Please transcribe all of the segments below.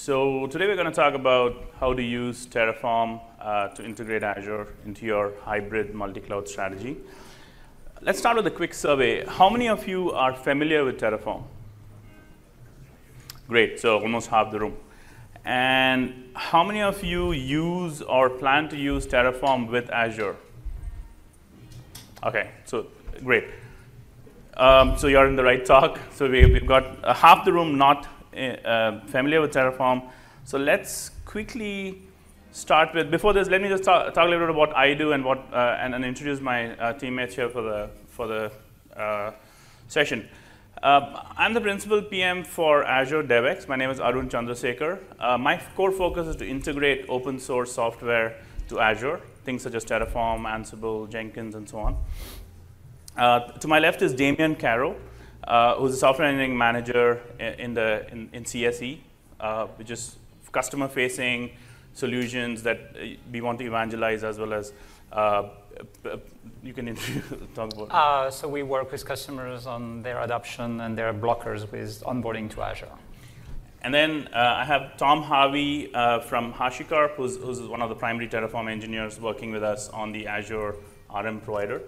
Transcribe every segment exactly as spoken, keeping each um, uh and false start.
So today we're going to talk about how to use Terraform uh, to integrate Azure into your hybrid multi-cloud strategy. Let's start with a quick survey. How many of you are familiar with Terraform? Great, so almost half the room. And how many of you use or plan to use Terraform with Azure? Okay, so great. Um, so you're in the right talk. So we, we've got uh, half the room not uh, familiar with Terraform. So let's quickly start with, before this, let me just talk, talk a little bit about what I do and, what, uh, and, and introduce my uh, teammates here for the, for the uh, session. Uh, I'm the principal P M for Azure DevX. My name is Arun Chandrasekhar. Uh, my core focus is to integrate open source software to Azure, things such as Terraform, Ansible, Jenkins, and so on. Uh, to my left is Damien Caro, uh, who's a software engineering manager in, the, in, in C S E, uh, which is customer-facing solutions that we want to evangelize, as well as uh, you can talk about. Uh, so we work with customers on their adoption and their blockers with onboarding to Azure. And then uh, I have Tom Harvey uh, from HashiCorp, who's, who's one of the primary Terraform engineers working with us on the Azure R M provider.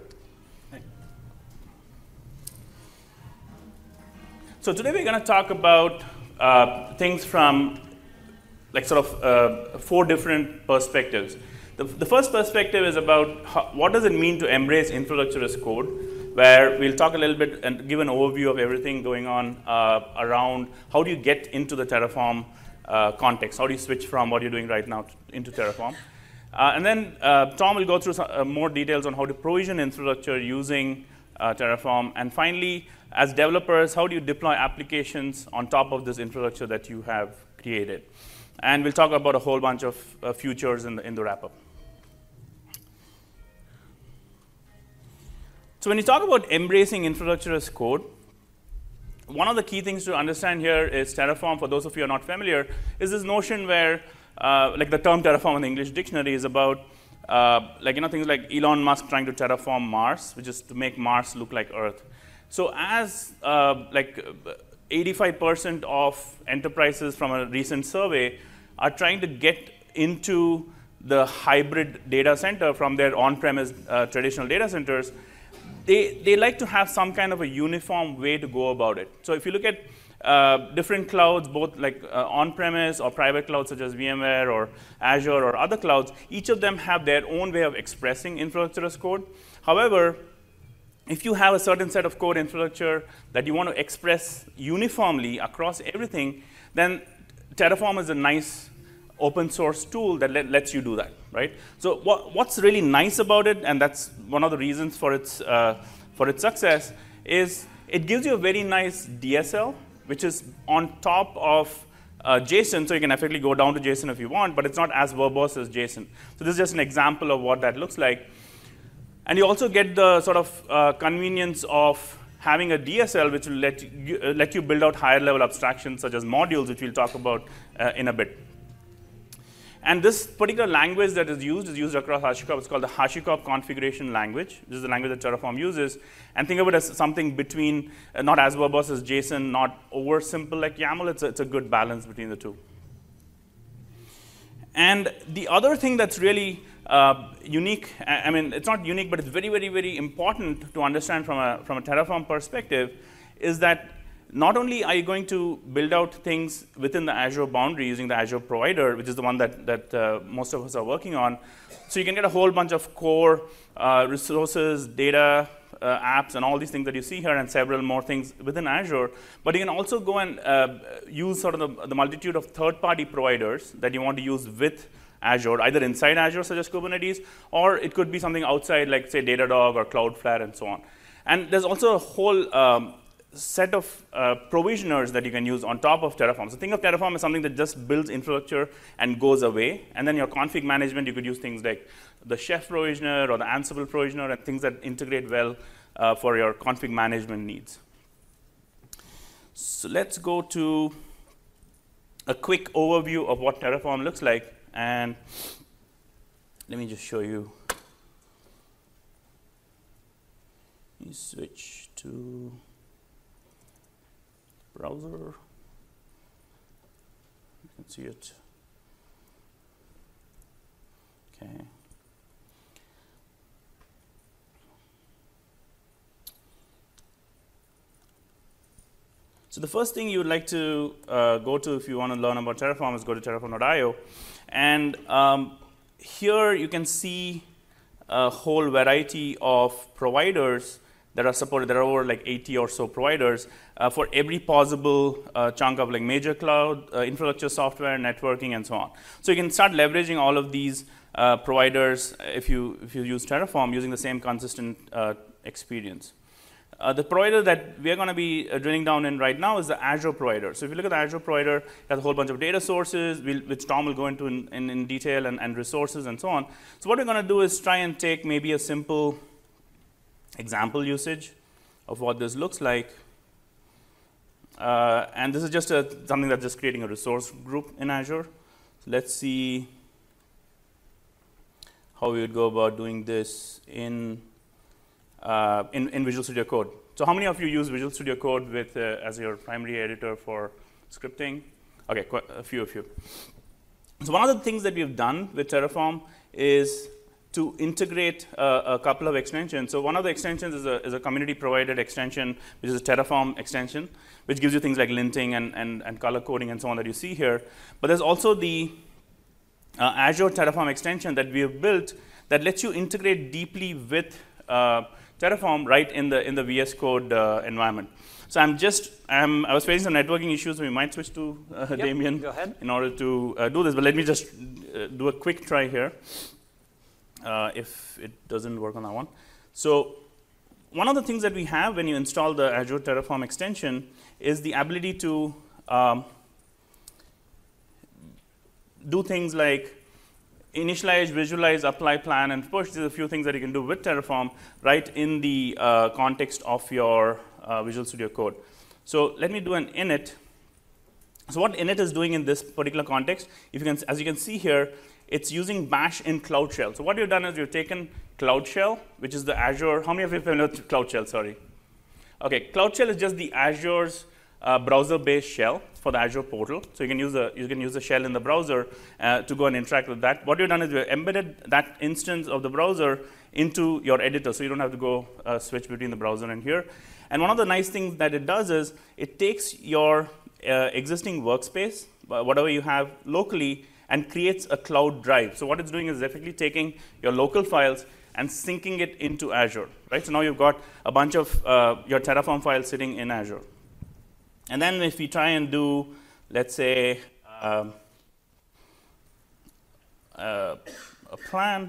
So today we're going to talk about uh, things from like sort of uh, four different perspectives. The, the first perspective is about how, what does it mean to embrace infrastructure as code, where we'll talk a little bit and give an overview of everything going on uh, around how do you get into the Terraform uh, context, how do you switch from what you're doing right now to, into Terraform. Uh, and then uh, Tom will go through some, uh, more details on how to provision infrastructure using uh, Terraform. And finally, as developers, how do you deploy applications on top of this infrastructure that you have created? And we'll talk about a whole bunch of uh, futures in the, in the wrap-up. So when you talk about embracing infrastructure as code, one of the key things to understand here is Terraform, for those of you who are not familiar, is this notion where, uh, like the term Terraform in the English dictionary is about, uh, like, you know, things like Elon Musk trying to terraform Mars, which is to make Mars look like Earth. So as uh, like eighty-five percent of enterprises from a recent survey are trying to get into the hybrid data center from their on-premise uh, traditional data centers, they, they like to have some kind of a uniform way to go about it. So if you look at uh, different clouds, both like uh, on-premise or private clouds such as VMware or Azure or other clouds, each of them have their own way of expressing infrastructure as code. However, if you have a certain set of code infrastructure that you want to express uniformly across everything, then Terraform is a nice open source tool that let, lets you do that, right? So what, what's really nice about it, and that's one of the reasons for its, uh, for its success, is it gives you a very nice D S L, which is on top of uh, JSON, so you can effectively go down to JSON if you want, but it's not as verbose as JSON. So this is just an example of what that looks like. And you also get the sort of uh, convenience of having a D S L, which will let you, uh, let you build out higher level abstractions, such as modules, which we'll talk about uh, in a bit. And this particular language that is used is used across HashiCorp. It's called the HashiCorp configuration language. This is the language that Terraform uses. And think of it as something between, uh, not as verbose as JSON, not over simple like YAML. It's a, it's a good balance between the two. And the other thing that's really uh, unique, I mean, it's not unique, but it's very, very, very important to understand from a, from a Terraform perspective, is that not only are you going to build out things within the Azure boundary using the Azure provider, which is the one that, that uh, most of us are working on, so you can get a whole bunch of core uh, resources, data, uh, apps, and all these things that you see here, and several more things within Azure. But you can also go and uh, use sort of the, the multitude of third-party providers that you want to use with Azure, either inside Azure, such as Kubernetes, or it could be something outside, like, say, Datadog or Cloudflare, and so on. And there's also a whole um, set of uh, provisioners that you can use on top of Terraform. So think of Terraform as something that just builds infrastructure and goes away. And then your config management, you could use things like the Chef provisioner or the Ansible provisioner and things that integrate well uh, for your config management needs. So let's go to a quick overview of what Terraform looks like. And let me just show you. Let me switch to browser. Let's see it. Okay. So the first thing you would like to uh, go to if you want to learn about Terraform is go to terraform dot i o. And um, here you can see a whole variety of providers that are supported. There are over like eighty or so providers uh, for every possible uh, chunk of like major cloud, uh, infrastructure software, networking, and so on. So you can start leveraging all of these uh, providers if you, if you use Terraform using the same consistent uh, experience. Uh, the provider that we are going to be uh, drilling down in right now is the Azure provider. So if you look at the Azure provider, it has a whole bunch of data sources, we'll, which Tom will go into in, in, in detail, and, and resources and so on. So what we're going to do is try and take maybe a simple example usage of what this looks like. Uh, and this is just a, something that's just creating a resource group in Azure. So let's see how we would go about doing this in Uh, in, in Visual Studio Code. So how many of you use Visual Studio Code with, uh, as your primary editor for scripting? Okay, quite a few of you. So one of the things that we've done with Terraform is to integrate uh, a couple of extensions. So one of the extensions is a, is a community-provided extension, which is a Terraform extension, which gives you things like linting and, and, and color coding and so on that you see here. But there's also the uh, Azure Terraform extension that we have built that lets you integrate deeply with uh, Terraform right in the in the V S Code uh, environment. So I'm just I'm, I was facing some networking issues. So we might switch to uh, yep, Damien go ahead. in order to uh, do this. But let me just uh, do a quick try here. Uh, if it doesn't work on that one, so one of the things that we have when you install the Azure Terraform extension is the ability to um, do things like initialize, visualize, apply, plan, and push. There's a few things that you can do with Terraform right in the uh, context of your uh, Visual Studio Code. So let me do an init. So what init is doing in this particular context, if you can, as you can see here, it's using bash in Cloud Shell. So what we've done is we've taken Cloud Shell, which is the Azure. How many of you are familiar with Cloud Shell? Sorry. Okay, Cloud Shell is just the Azure's uh, browser-based shell for the Azure portal. So you can use the you can use the shell in the browser uh, to go and interact with that. What we've done is we've embedded that instance of the browser into your editor, so you don't have to go uh, switch between the browser and here. And one of the nice things that it does is it takes your uh, existing workspace, whatever you have locally, and creates a cloud drive. So what it's doing is effectively taking your local files and syncing it into Azure, right? So now you've got a bunch of uh, your Terraform files sitting in Azure. And then if we try and do, let's say, um, uh, a plan,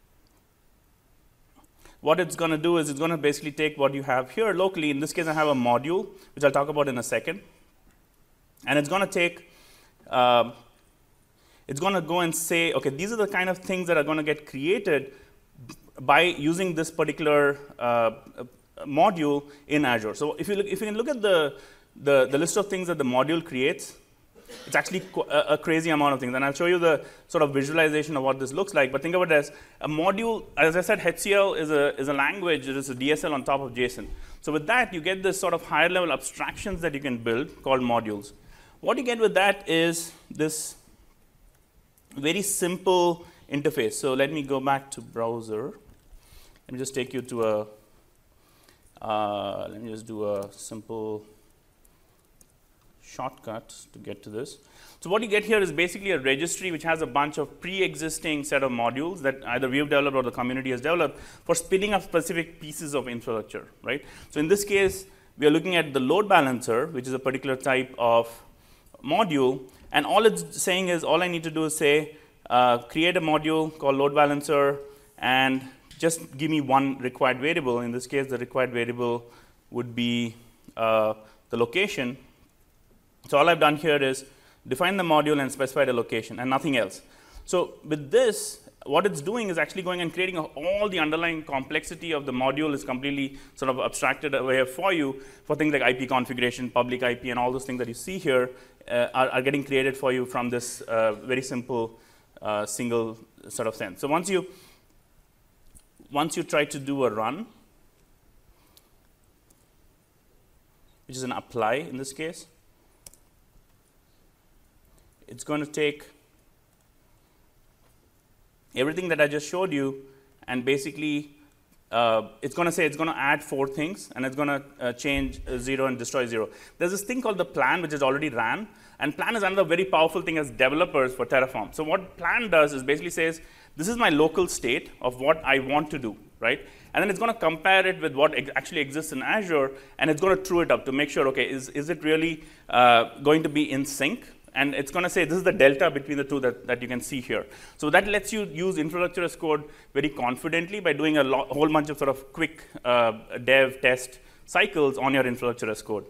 what it's going to do is it's going to basically take what you have here locally. In this case, I have a module, which I'll talk about in a second. And it's going to take, uh, it's going to go and say, OK, these are the kind of things that are going to get created by using this particular uh, module in Azure. So if you look, if you can look at the The, the list of things that the module creates, it's actually a, a crazy amount of things. And I'll show you the sort of visualization of what this looks like. But think of it as a module. As I said, H C L is a, is a language. It is a D S L on top of JSON. So with that, you get this sort of higher level abstractions that you can build called modules. What you get with that is this very simple interface. So let me go back to browser. Let me just take you to a, uh, let me just do a simple shortcut to get to this. So what you get here is basically a registry which has a bunch of pre-existing set of modules that either we've developed or the community has developed for spinning up specific pieces of infrastructure, right? So in this case, we are looking at the load balancer, which is a particular type of module, and all it's saying is all I need to do is say, uh, create a module called load balancer and just give me one required variable. In this case, the required variable would be uh, the location. So all I've done here is define the module and specify the location and nothing else. So with this, what it's doing is actually going and creating a, all the underlying complexity of the module is completely sort of abstracted away for you for things like I P configuration, public I P, and all those things that you see here uh, are, are getting created for you from this uh, very simple uh, single sort of sense. So once you once you try to do a run, which is an apply in this case, it's going to take everything that I just showed you, and basically uh, it's going to say it's going to add four things, and it's going to uh, change uh, zero and destroy zero. There's this thing called the plan, which is already ran, and plan is another very powerful thing as developers for Terraform. So what plan does is basically says, this is my local state of what I want to do, right? And then it's going to compare it with what ex actually exists in Azure, and it's going to true it up to make sure, okay, is, is it really uh, going to be in sync? And it's going to say this is the delta between the two that, that you can see here. So that lets you use infrastructure as code very confidently by doing a whole bunch of sort of quick uh, dev test cycles on your infrastructure as code.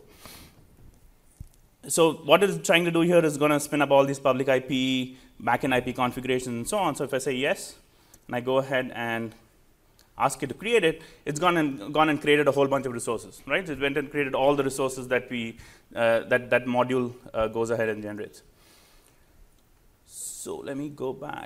So what it's trying to do here is going to spin up all these public I P, backend I P configurations, and so on. So if I say yes, and I go ahead and ask it to create it, it's gone and gone and created a whole bunch of resources, right? It went and created all the resources that we uh, that that module uh, goes ahead and generates. So let me go back.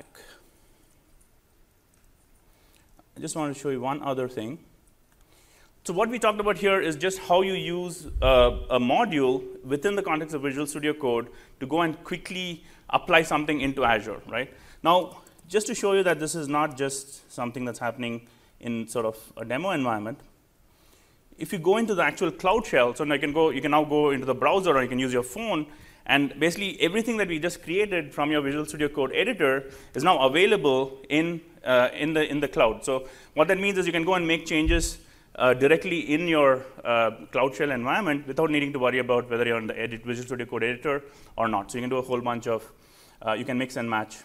I just want to show you one other thing. So what we talked about here is just how you use uh, a module within the context of Visual Studio Code to go and quickly apply something into Azure, right? Now, just to show you that this is not just something that's happening in sort of a demo environment, if you go into the actual Cloud Shell, so now you can go, you can now go into the browser, or you can use your phone, and basically everything that we just created from your Visual Studio Code editor is now available in uh, in the in the cloud. So what that means is you can go and make changes uh, directly in your uh, Cloud Shell environment without needing to worry about whether you're on the edit Visual Studio Code editor or not. So you can do a whole bunch of uh, you can mix and match.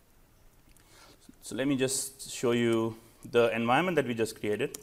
So let me just show you the environment that we just created.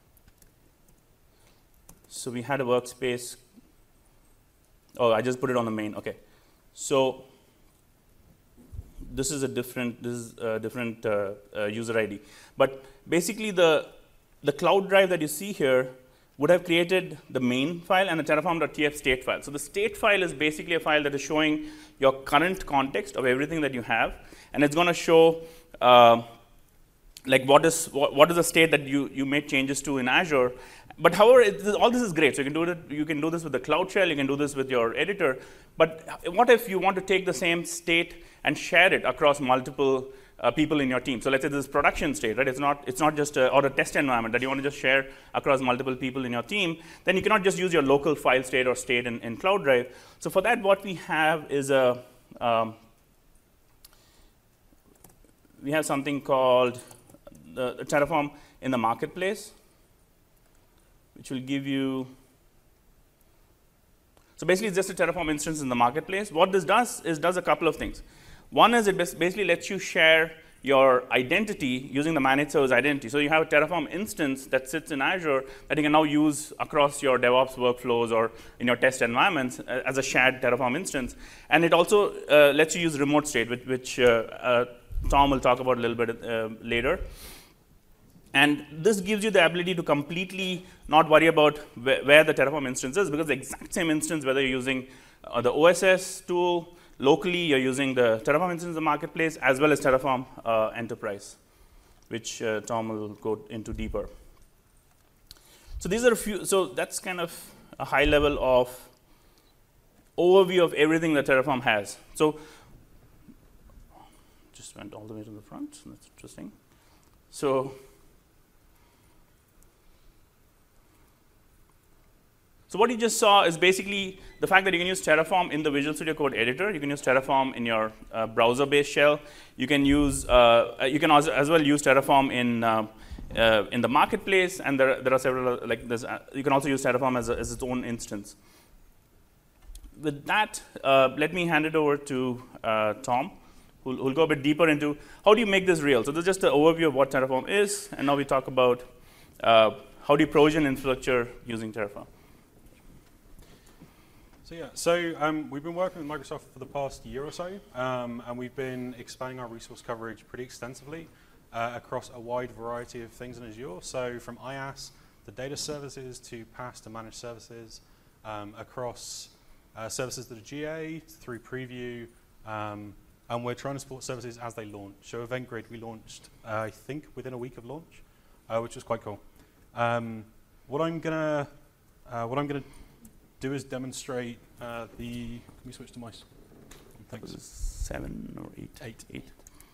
So we had a workspace. Oh, I just put it on the main. Okay. So this is a different this is a different uh, uh, user I D. But basically, the the cloud drive that you see here would have created the main file and the terraform.tf state file. So the state file is basically a file that is showing your current context of everything that you have, and it's going to show uh, like what is what, what is the state that you you made changes to in Azure. But however, it, all this is great. So you can do it. You can do this with the Cloud Shell. You can do this with your editor. But what if you want to take the same state and share it across multiple uh, people in your team? So let's say this is production state, right? It's not. It's not just a, or a test environment that you want to just share across multiple people in your team. Then you cannot just use your local file state or state in, in Cloud Drive. So for that, what we have is a um, we have something called the, the Terraform in the marketplace, which will give you, so basically it's just a Terraform instance in the marketplace. What this does is does a couple of things. One is it basically lets you share your identity using the managed service identity. So you have a Terraform instance that sits in Azure that you can now use across your DevOps workflows or in your test environments as a shared Terraform instance. And it also uh, lets you use remote state, which, which uh, uh, Tom will talk about a little bit uh, later. And this gives you the ability to completely not worry about wh where the Terraform instance is, because the exact same instance, whether you're using uh, the O S S tool, locally you're using the Terraform instance in the marketplace, as well as Terraform uh, Enterprise, which uh, Tom will go into deeper. So these are a few, so that's kind of a high level of overview of everything that Terraform has. So just went all the way to the front, that's interesting. So So what you just saw is basically the fact that you can use Terraform in the Visual Studio Code editor. You can use Terraform in your uh, browser-based shell. You can use, uh, you can also as well use Terraform in uh, uh, in the marketplace, and there there are several like this. Uh, you can also use Terraform as, a, as its own instance. With that, uh, let me hand it over to uh, Tom, who'll, who'll go a bit deeper into how do you make this real. So this is just an overview of what Terraform is, and now we talk about uh, how do you provision infrastructure using Terraform. So yeah, so um, we've been working with Microsoft for the past year or so, um, and we've been expanding our resource coverage pretty extensively uh, across a wide variety of things in Azure. So from IaaS to data services to PaaS to managed services, um, across uh, services that are G A through preview, um, and we're trying to support services as they launch. So Event Grid we launched, uh, I think, within a week of launch, uh, which was quite cool. Um, what I'm gonna, uh, what I'm gonna do is demonstrate uh, the, can we switch to my, thanks. seven or eight? Eight. Eight.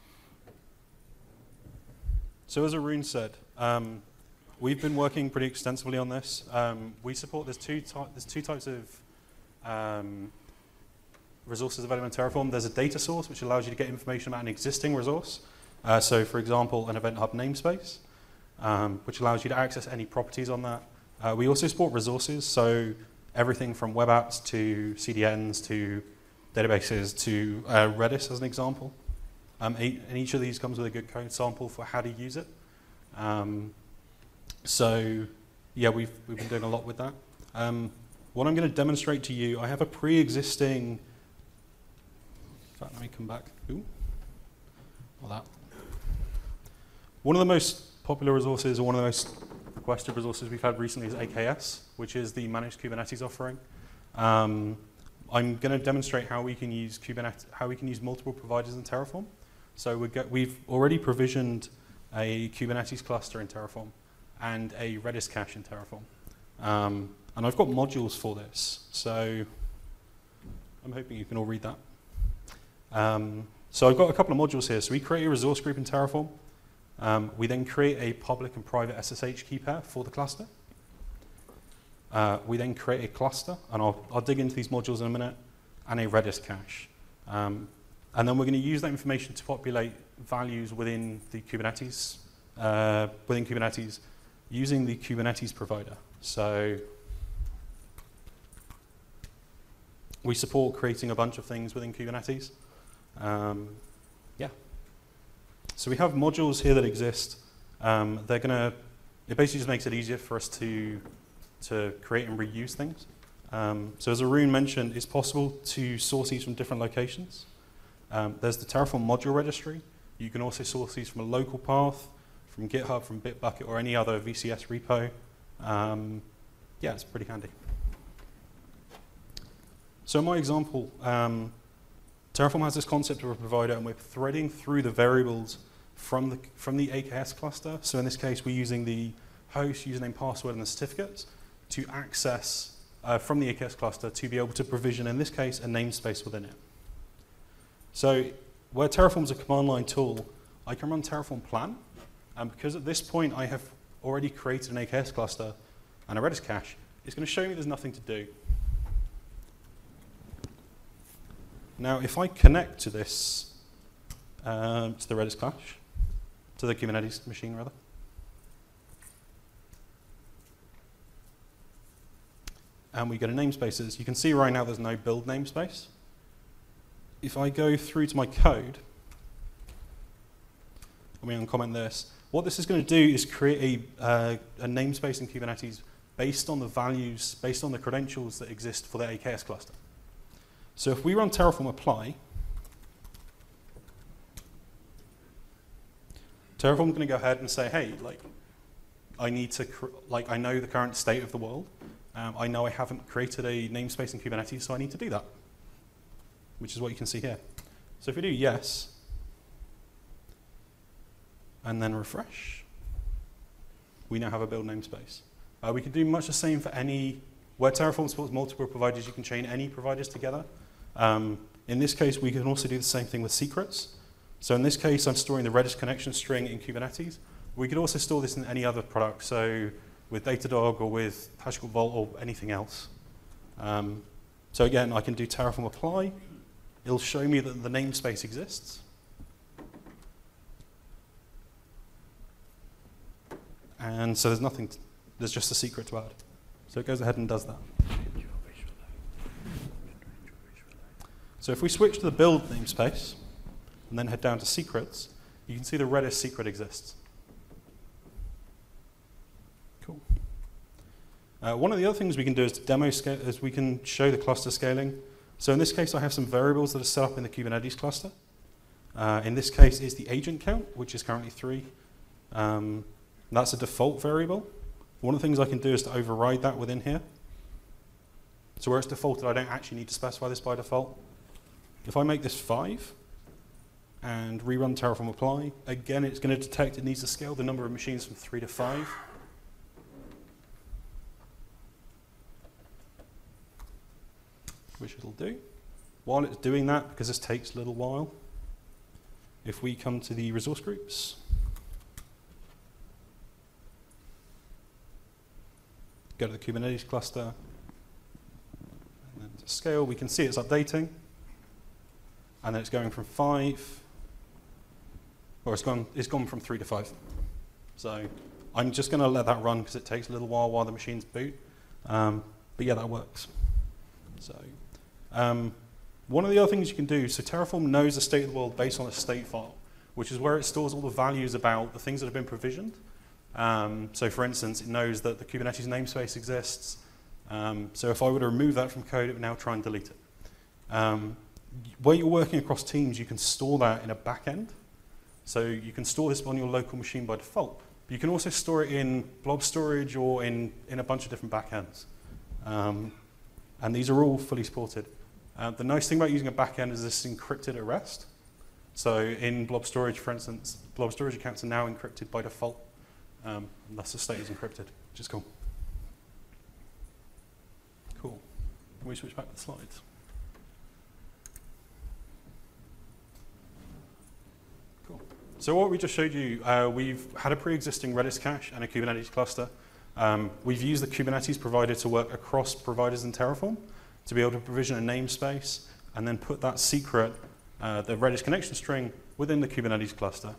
So as Arun said, um, we've been working pretty extensively on this. Um, we support, there's two, ty there's two types of um, resources available in Terraform. There's a data source, which allows you to get information about an existing resource. Uh, so for example, an Event Hub namespace, um, which allows you to access any properties on that. Uh, we also support resources, so everything from web apps to C D Ns to databases to uh, Redis as an example. Um, and each of these comes with a good code sample for how to use it. Um, so yeah, we've, we've been doing a lot with that. Um, what I'm going to demonstrate to you, I have a pre-existing, in fact, let me come back. Ooh. Well, that. One of the most popular resources, or one of the most requested resources we've had recently is A K S, which is the managed Kubernetes offering. Um, I'm going to demonstrate how we can use Kubernetes, how we can use multiple providers in Terraform. So we get, we've already provisioned a Kubernetes cluster in Terraform and a Redis cache in Terraform. Um, and I've got modules for this, so I'm hoping you can all read that. Um, so I've got a couple of modules here. So we create a resource group in Terraform. Um, we then create a public and private S S H key pair for the cluster. Uh, we then create a cluster, and I'll, I'll dig into these modules in a minute, and a Redis cache. Um, and then we're going to use that information to populate values within the Kubernetes, uh, within Kubernetes, using the Kubernetes provider. So we support creating a bunch of things within Kubernetes. Um, yeah. So we have modules here that exist. Um, they're going to, it basically just makes it easier for us to to create and reuse things. Um, so as Arun mentioned, it's possible to source these from different locations. Um, there's the Terraform module registry. You can also source these from a local path, from GitHub, from Bitbucket, or any other V C S repo. Um, yeah, it's pretty handy. So in my example, um, Terraform has this concept of a provider, and we're threading through the variables from the, from the A K S cluster. So in this case, we're using the host, username, password, and the certificates to access uh, from the A K S cluster to be able to provision, in this case, a namespace within it. So where Terraform's a command line tool, I can run Terraform plan, and because at this point I have already created an A K S cluster and a Redis cache, it's going to show me there's nothing to do. Now, if I connect to this, um, to the Redis cache, to the Kubernetes machine rather, and we go to namespaces, you can see right now there's no build namespace. If I go through to my code, let me uncomment this. What this is going to do is create a, uh, a namespace in Kubernetes based on the values, based on the credentials that exist for the A K S cluster. So if we run Terraform apply, Terraform's going to go ahead and say, hey, like, I need to, cr like, I know the current state of the world. Um, I know I haven't created a namespace in Kubernetes, so I need to do that, which is what you can see here. So if we do yes, and then refresh, we now have a build namespace. Uh, we can do much the same for any, where Terraform supports multiple providers, you can chain any providers together. Um, in this case, we can also do the same thing with secrets. So in this case, I'm storing the Redis connection string in Kubernetes. We could also store this in any other product, so with Datadog or with HashiCorp Vault or anything else. Um, so again, I can do Terraform apply. It'll show me that the namespace exists. And so there's nothing, to, there's just a secret to add. So it goes ahead and does that. So if we switch to the build namespace and then head down to secrets, you can see the Redis secret exists. Cool. Uh, one of the other things we can do is to demo scale, is we can show the cluster scaling. So in this case, I have some variables that are set up in the Kubernetes cluster. Uh, in this case, is the agent count, which is currently three. Um, that's a default variable. One of the things I can do is to override that within here. So where it's defaulted, I don't actually need to specify this by default. If I make this five and rerun Terraform apply, again, it's going to detect it needs to scale the number of machines from three to five. Which it'll do. while it's doing that, because this takes a little while, if we come to the resource groups, go to the Kubernetes cluster, and then to scale, we can see it's updating, and then it's going from five, or it's gone, it's gone from three to five. So I'm just going to let that run because it takes a little while while the machines boot. Um, but yeah, that works. So um, one of the other things you can do, so Terraform knows the state of the world based on a state file, which is where it stores all the values about the things that have been provisioned. Um, so for instance, it knows that the Kubernetes namespace exists. Um, so if I were to remove that from code, it would now try and delete it. Um, where you're working across teams, you can store that in a backend. So you can store this on your local machine by default. But you can also store it in blob storage or in, in a bunch of different backends. Um, and these are all fully supported. Uh, the nice thing about using a backend is this is encrypted at rest. So in blob storage, for instance, blob storage accounts are now encrypted by default. Um, and thus the state is encrypted, which is cool. Cool. Can we switch back to the slides? Cool. So what we just showed you, uh, we've had a pre-existing Redis cache and a Kubernetes cluster. Um, we've used the Kubernetes provider to work across providers in Terraform to be able to provision a namespace and then put that secret, uh, the Redis connection string, within the Kubernetes cluster.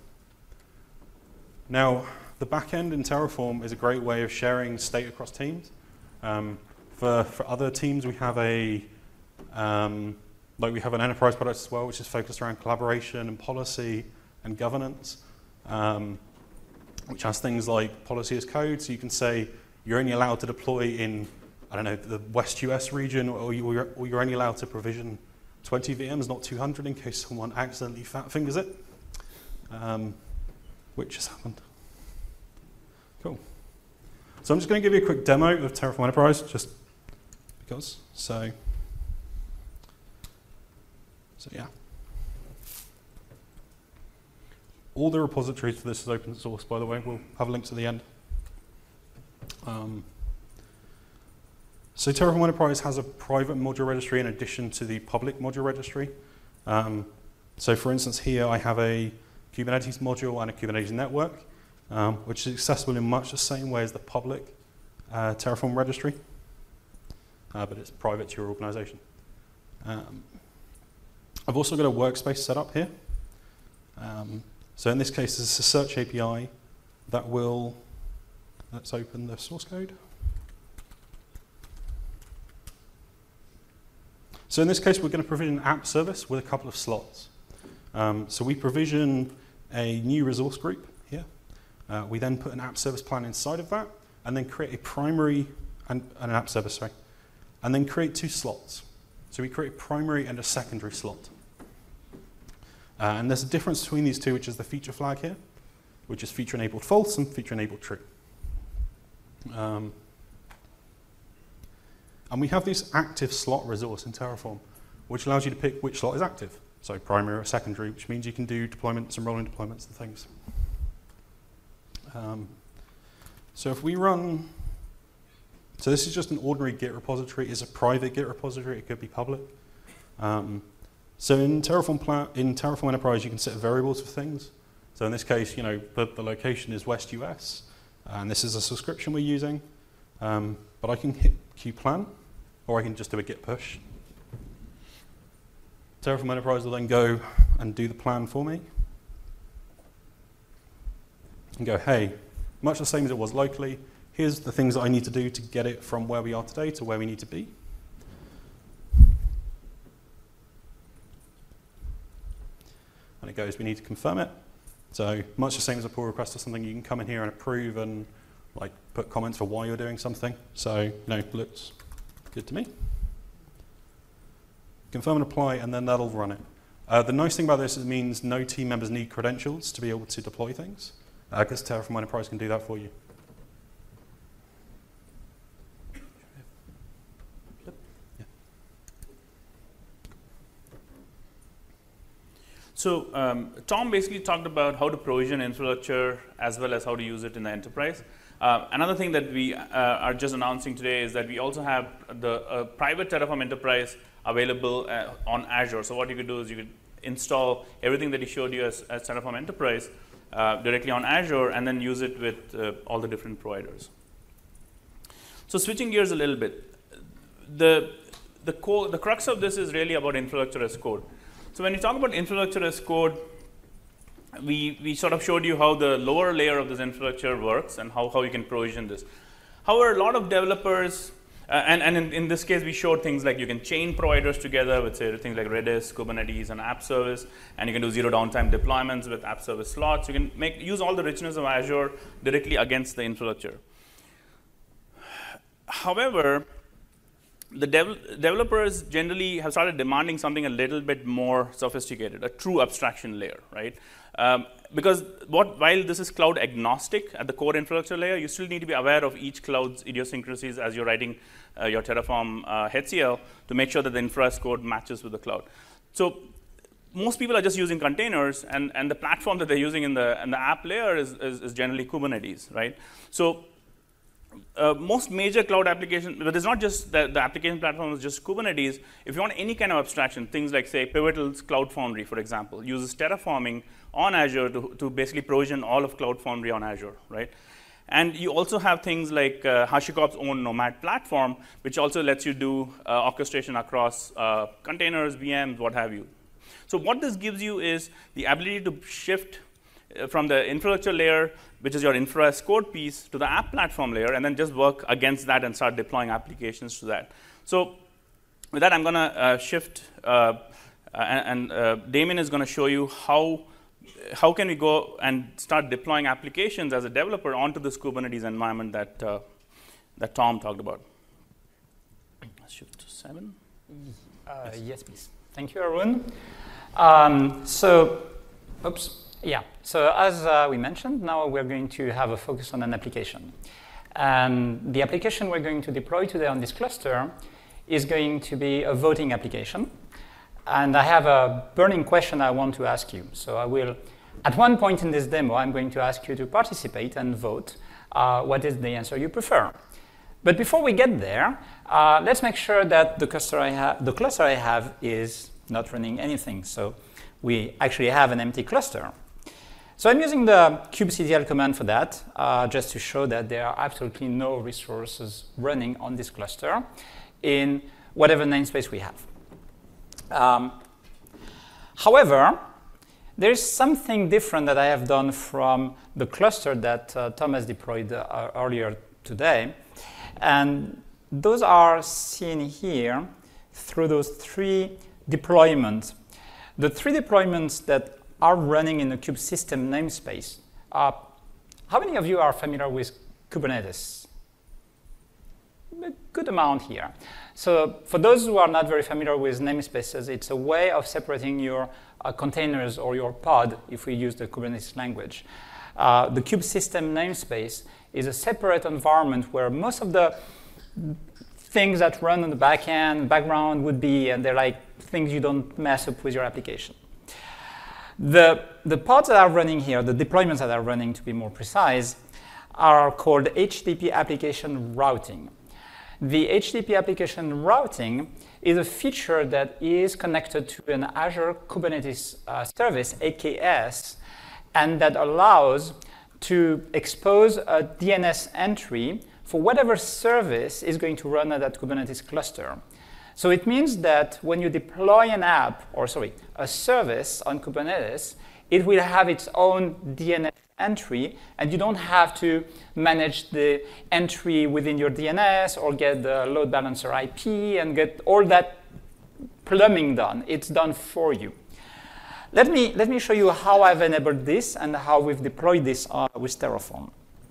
Now, the backend in Terraform is a great way of sharing state across teams. Um, for, for other teams, we have a um, like we have an enterprise product as well, which is focused around collaboration and policy and governance, um, which has things like policy as code. So you can say you're only allowed to deploy in, I don't know, the West U S region, or, you, or you're only allowed to provision twenty V Ms, not two hundred, in case someone accidentally fat fingers it, um, which has happened. Cool. So I'm just going to give you a quick demo of Terraform Enterprise, just because. So, so yeah. All the repositories for this is open source, by the way. We'll have links at the end. Um, so Terraform Enterprise has a private module registry in addition to the public module registry. Um, so for instance, here I have a Kubernetes module and a Kubernetes network, um, which is accessible in much the same way as the public uh, Terraform registry, uh, but it's private to your organization. Um, I've also got a workspace set up here. Um, so in this case, it's a search A P I that will, let's open the source code. So in this case, we're going to provision an app service with a couple of slots. Um, so we provision a new resource group here. Uh, we then put an app service plan inside of that, and then create a primary, and, and an app service, sorry, and then create two slots. So we create a primary and a secondary slot. Uh, and there's a difference between these two, which is the feature flag here, which is feature enabled false and feature enabled true. Um, and we have this active slot resource in Terraform, which allows you to pick which slot is active. So primary or secondary, which means you can do deployments and rolling deployments and things. Um, so if we run, so this is just an ordinary Git repository. It's a private Git repository. It could be public. Um, so in Terraform, pla in Terraform Enterprise, you can set variables for things. So in this case, you know, the, the location is West U S, and this is a subscription we're using. Um, but I can hit qplan, or I can just do a git push. Terraform Enterprise will then go and do the plan for me. And go, hey, much the same as it was locally, here's the things that I need to do to get it from where we are today to where we need to be. And it goes, we need to confirm it. So much the same as a pull request or something, you can come in here and approve and like put comments for why you're doing something. So, you know, looks good to me. Confirm and apply, and then that'll run it. Uh, the nice thing about this is it means no team members need credentials to be able to deploy things, because uh, Terraform Enterprise can do that for you. Yeah. So um, Tom basically talked about how to provision infrastructure as well as how to use it in the enterprise. Uh, another thing that we uh, are just announcing today is that we also have the uh, private Terraform Enterprise available uh, on Azure. So what you could do is you could install everything that he showed you as, as Terraform Enterprise uh, directly on Azure and then use it with uh, all the different providers. So switching gears a little bit, the, the, core, the crux of this is really about infrastructure as code. So when you talk about infrastructure as code, we, we sort of showed you how the lower layer of this infrastructure works and how, how you can provision this. However, a lot of developers, uh, and, and in, in this case, we showed things like you can chain providers together with say, things like Redis, Kubernetes, and App Service, and you can do zero downtime deployments with App Service slots. You can make, use all the richness of Azure directly against the infrastructure. However, the dev developers generally have started demanding something a little bit more sophisticated, a true abstraction layer, right? Um, because what, while this is cloud agnostic at the core infrastructure layer, you still need to be aware of each cloud's idiosyncrasies as you're writing uh, your Terraform uh, H C L to make sure that the infra as code matches with the cloud. So most people are just using containers, and, and the platform that they're using in the, in the app layer is, is, is generally Kubernetes, right? So Uh, most major cloud applications, but it's not just the, the application platform is just Kubernetes. If you want any kind of abstraction, things like, say, Pivotal's Cloud Foundry, for example, uses terraforming on Azure to, to basically provision all of Cloud Foundry on Azure, right? And you also have things like uh, HashiCorp's own Nomad platform, which also lets you do uh, orchestration across uh, containers, V Ms, what have you. So what this gives you is the ability to shift from the infrastructure layer, which is your infra as code piece, to the app platform layer, and then just work against that and start deploying applications to that. So with that, I'm going to uh, shift, uh, and, and uh, Damien is going to show you how, how can we go and start deploying applications as a developer onto this Kubernetes environment that, uh, that Tom talked about. Let's shift to seven. Uh, yes. yes, please. Thank you, Arun. Um, so, oops. Yeah, so as uh, we mentioned, now we're going to have a focus on an application. And the application we're going to deploy today on this cluster is going to be a voting application. And I have a burning question I want to ask you. So I will, at one point in this demo, I'm going to ask you to participate and vote uh, what is the answer you prefer. But before we get there, uh, let's make sure that the cluster I have, the cluster I have is not running anything. So we actually have an empty cluster. So I'm using the kubectl command for that, uh, just to show that there are absolutely no resources running on this cluster in whatever namespace we have. Um, however, there is something different that I have done from the cluster that uh, Tom has deployed uh, earlier today. And those are seen here through those three deployments. The three deployments that are running in the kubesystem namespace. Uh, how many of you are familiar with Kubernetes? A good amount here. So for those who are not very familiar with namespaces, it's a way of separating your uh, containers or your pod, if we use the Kubernetes language. Uh, the kubesystem namespace is a separate environment where most of the things that run on the back end, background would be, and they're like things you don't mess up with your application. The, the pods that are running here, the deployments that are running, to be more precise, are called H T T P application routing. The H T T P application routing is a feature that is connected to an Azure Kubernetes uh, service, A K S, and that allows to expose a D N S entry for whatever service is going to run at that Kubernetes cluster. So it means that when you deploy an app, or sorry, a service on Kubernetes, it will have its own D N S entry, and you don't have to manage the entry within your D N S or get the load balancer I P and get all that plumbing done. It's done for you. Let me, let me show you how I've enabled this and how we've deployed this uh, with Terraform.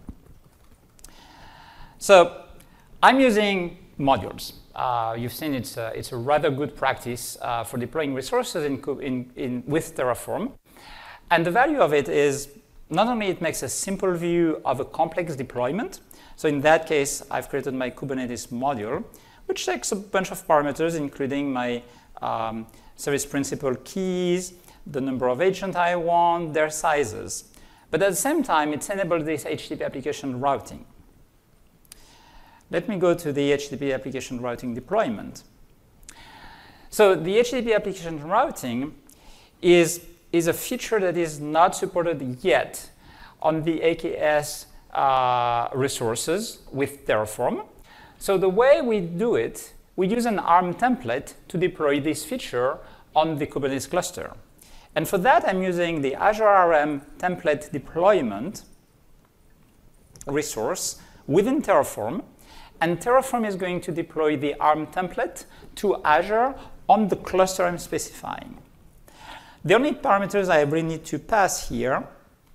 So I'm using modules. Uh, you've seen it's a, it's a rather good practice uh, for deploying resources in, in, in, with Terraform. And the value of it is not only it makes a simple view of a complex deployment. So in that case, I've created my Kubernetes module, which takes a bunch of parameters, including my um, service principal keys, the number of agents I want, their sizes. But at the same time, it's enabled this H T T P application routing. Let me go to the H T T P application routing deployment. So the H T T P application routing is, is a feature that is not supported yet on the A K S uh, resources with Terraform. So the way we do it, we use an ARM template to deploy this feature on the Kubernetes cluster. And for that, I'm using the Azure R M template deployment resource within Terraform. And Terraform is going to deploy the ARM template to Azure on the cluster I'm specifying. The only parameters I really need to pass here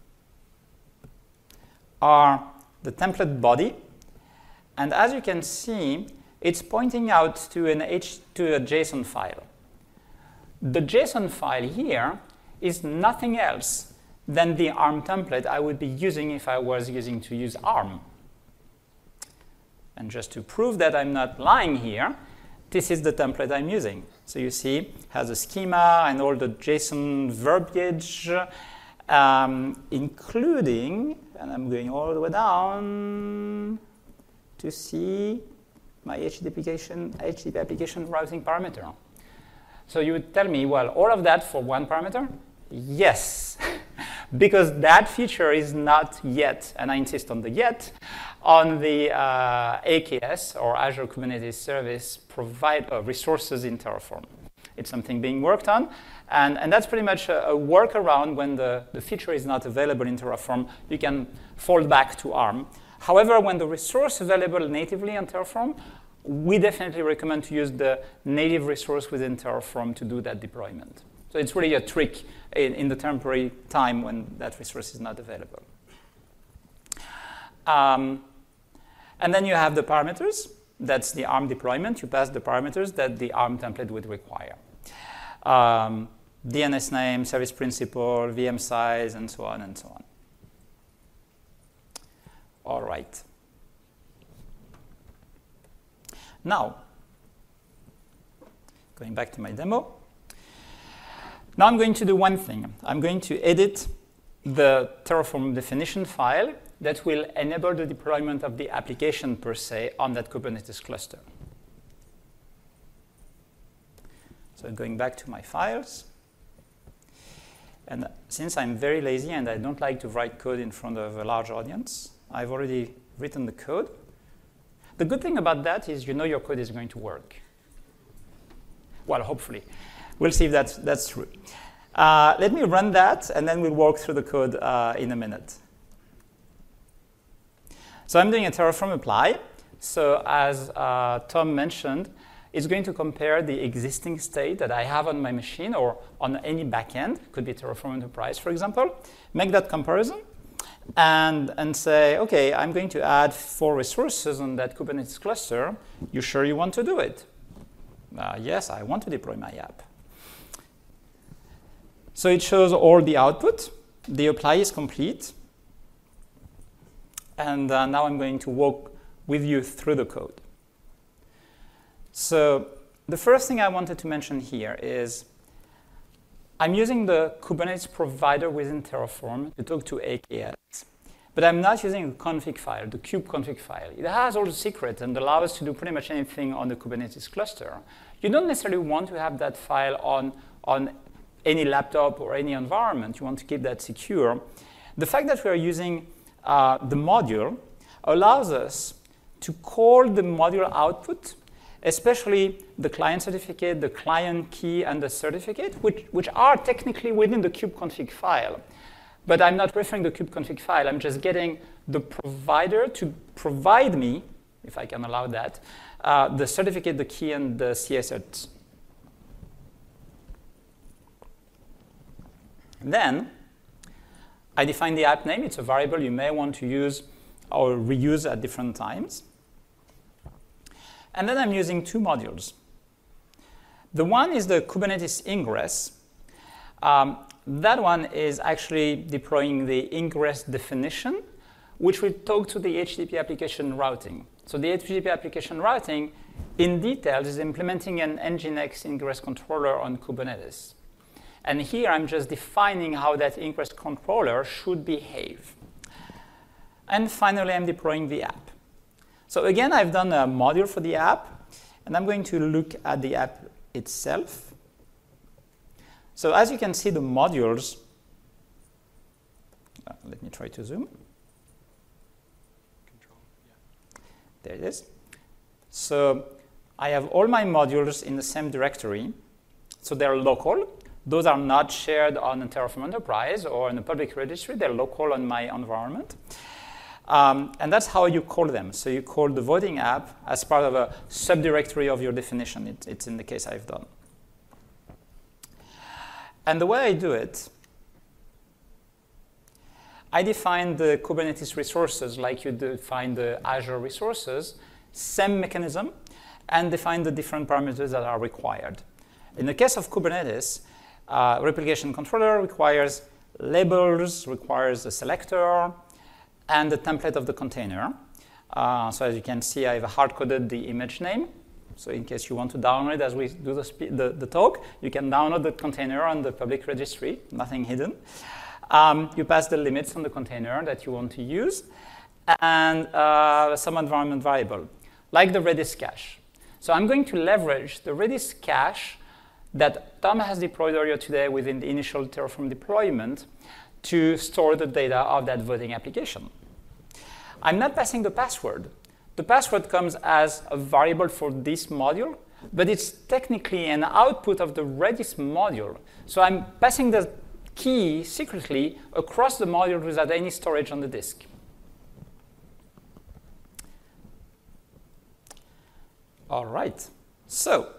are the template body. And as you can see, it's pointing out to, an H to a JSON file. The JSON file here is nothing else than the ARM template I would be using if I was using to use ARM. And just to prove that I'm not lying here, this is the template I'm using. So you see, it has a schema and all the JSON verbiage, um, including, and I'm going all the way down to see my H T T P application, H T T P application routing parameter. So you would tell me, well, all of that for one parameter? Yes, because that feature is not yet, and I insist on the yet, on the uh, A K S, or Azure Kubernetes Service, provide uh, resources in Terraform. It's something being worked on, and, and that's pretty much a, a workaround when the, the feature is not available in Terraform. You can fall back to ARM. However, when the resource is available natively on Terraform, we definitely recommend to use the native resource within Terraform to do that deployment. So it's really a trick in, in the temporary time when that resource is not available. Um, and then you have the parameters. That's the ARM deployment. You pass the parameters that the ARM template would require. Um, D N S name, service principal, V M size, and so on and so on. All right. Now, going back to my demo. Now I'm going to do one thing. I'm going to edit the Terraform definition file that will enable the deployment of the application per se on that Kubernetes cluster. So going back to my files. And since I'm very lazy and I don't like to write code in front of a large audience, I've already written the code. The good thing about that is you know your code is going to work. Well, hopefully. We'll see if that's, that's true. Uh, let me run that, and then we'll walk through the code uh, in a minute. So I'm doing a Terraform apply. So as uh, Tom mentioned, it's going to compare the existing state that I have on my machine or on any backend, could be Terraform Enterprise, for example, make that comparison, and, and say, OK, I'm going to add four resources on that Kubernetes cluster. You sure you want to do it? Uh, yes, I want to deploy my app. So it shows all the output. The apply is complete. And uh, now I'm going to walk with you through the code. So the first thing I wanted to mention here is I'm using the Kubernetes provider within Terraform to talk to A K S. But I'm not using the config file, the kube config file. It has all the secrets and allows us to do pretty much anything on the Kubernetes cluster. You don't necessarily want to have that file on, on any laptop or any environment. You want to keep that secure. The fact that we are using uh, the module allows us to call the module output, especially the client certificate, the client key, and the certificate, which, which are technically within the kube config file. But I'm not referring to the kube config file. I'm just getting the provider to provide me, if I can allow that, uh, the certificate, the key, and the C S certs. Then I define the app name. It's a variable you may want to use or reuse at different times. And then I'm using two modules. The one is the Kubernetes ingress. Um, that one is actually deploying the ingress definition, which will talk to the H T T P application routing. So the H T T P application routing, in detail, is implementing an Nginx ingress controller on Kubernetes. And here I'm just defining how that ingress controller should behave. And finally, I'm deploying the app. So again, I've done a module for the app, and I'm going to look at the app itself. So as you can see, the modules, uh, let me try to zoom. Control, yeah. There it is. So I have all my modules in the same directory. So they're local. Those are not shared on a Terraform Enterprise or in a public registry. They're local on my environment. Um, and that's how you call them. So you call the voting app as part of a subdirectory of your definition. It, it's in the case I've done. And the way I do it, I define the Kubernetes resources like you define the Azure resources, same mechanism, and define the different parameters that are required. In the case of Kubernetes, uh, replication controller requires labels, requires a selector, and the template of the container. Uh, so as you can see, I've hard-coded the image name. So in case you want to download as we do the, the, the talk, you can download the container on the public registry, nothing hidden. Um, you pass the limits on the container that you want to use, and uh, some environment variable, like the Redis cache. So I'm going to leverage the Redis cache that Tom has deployed earlier today within the initial Terraform deployment to store the data of that voting application. I'm not passing the password. The password comes as a variable for this module, but it's technically an output of the Redis module. So I'm passing the key secretly across the module without any storage on the disk. All right, so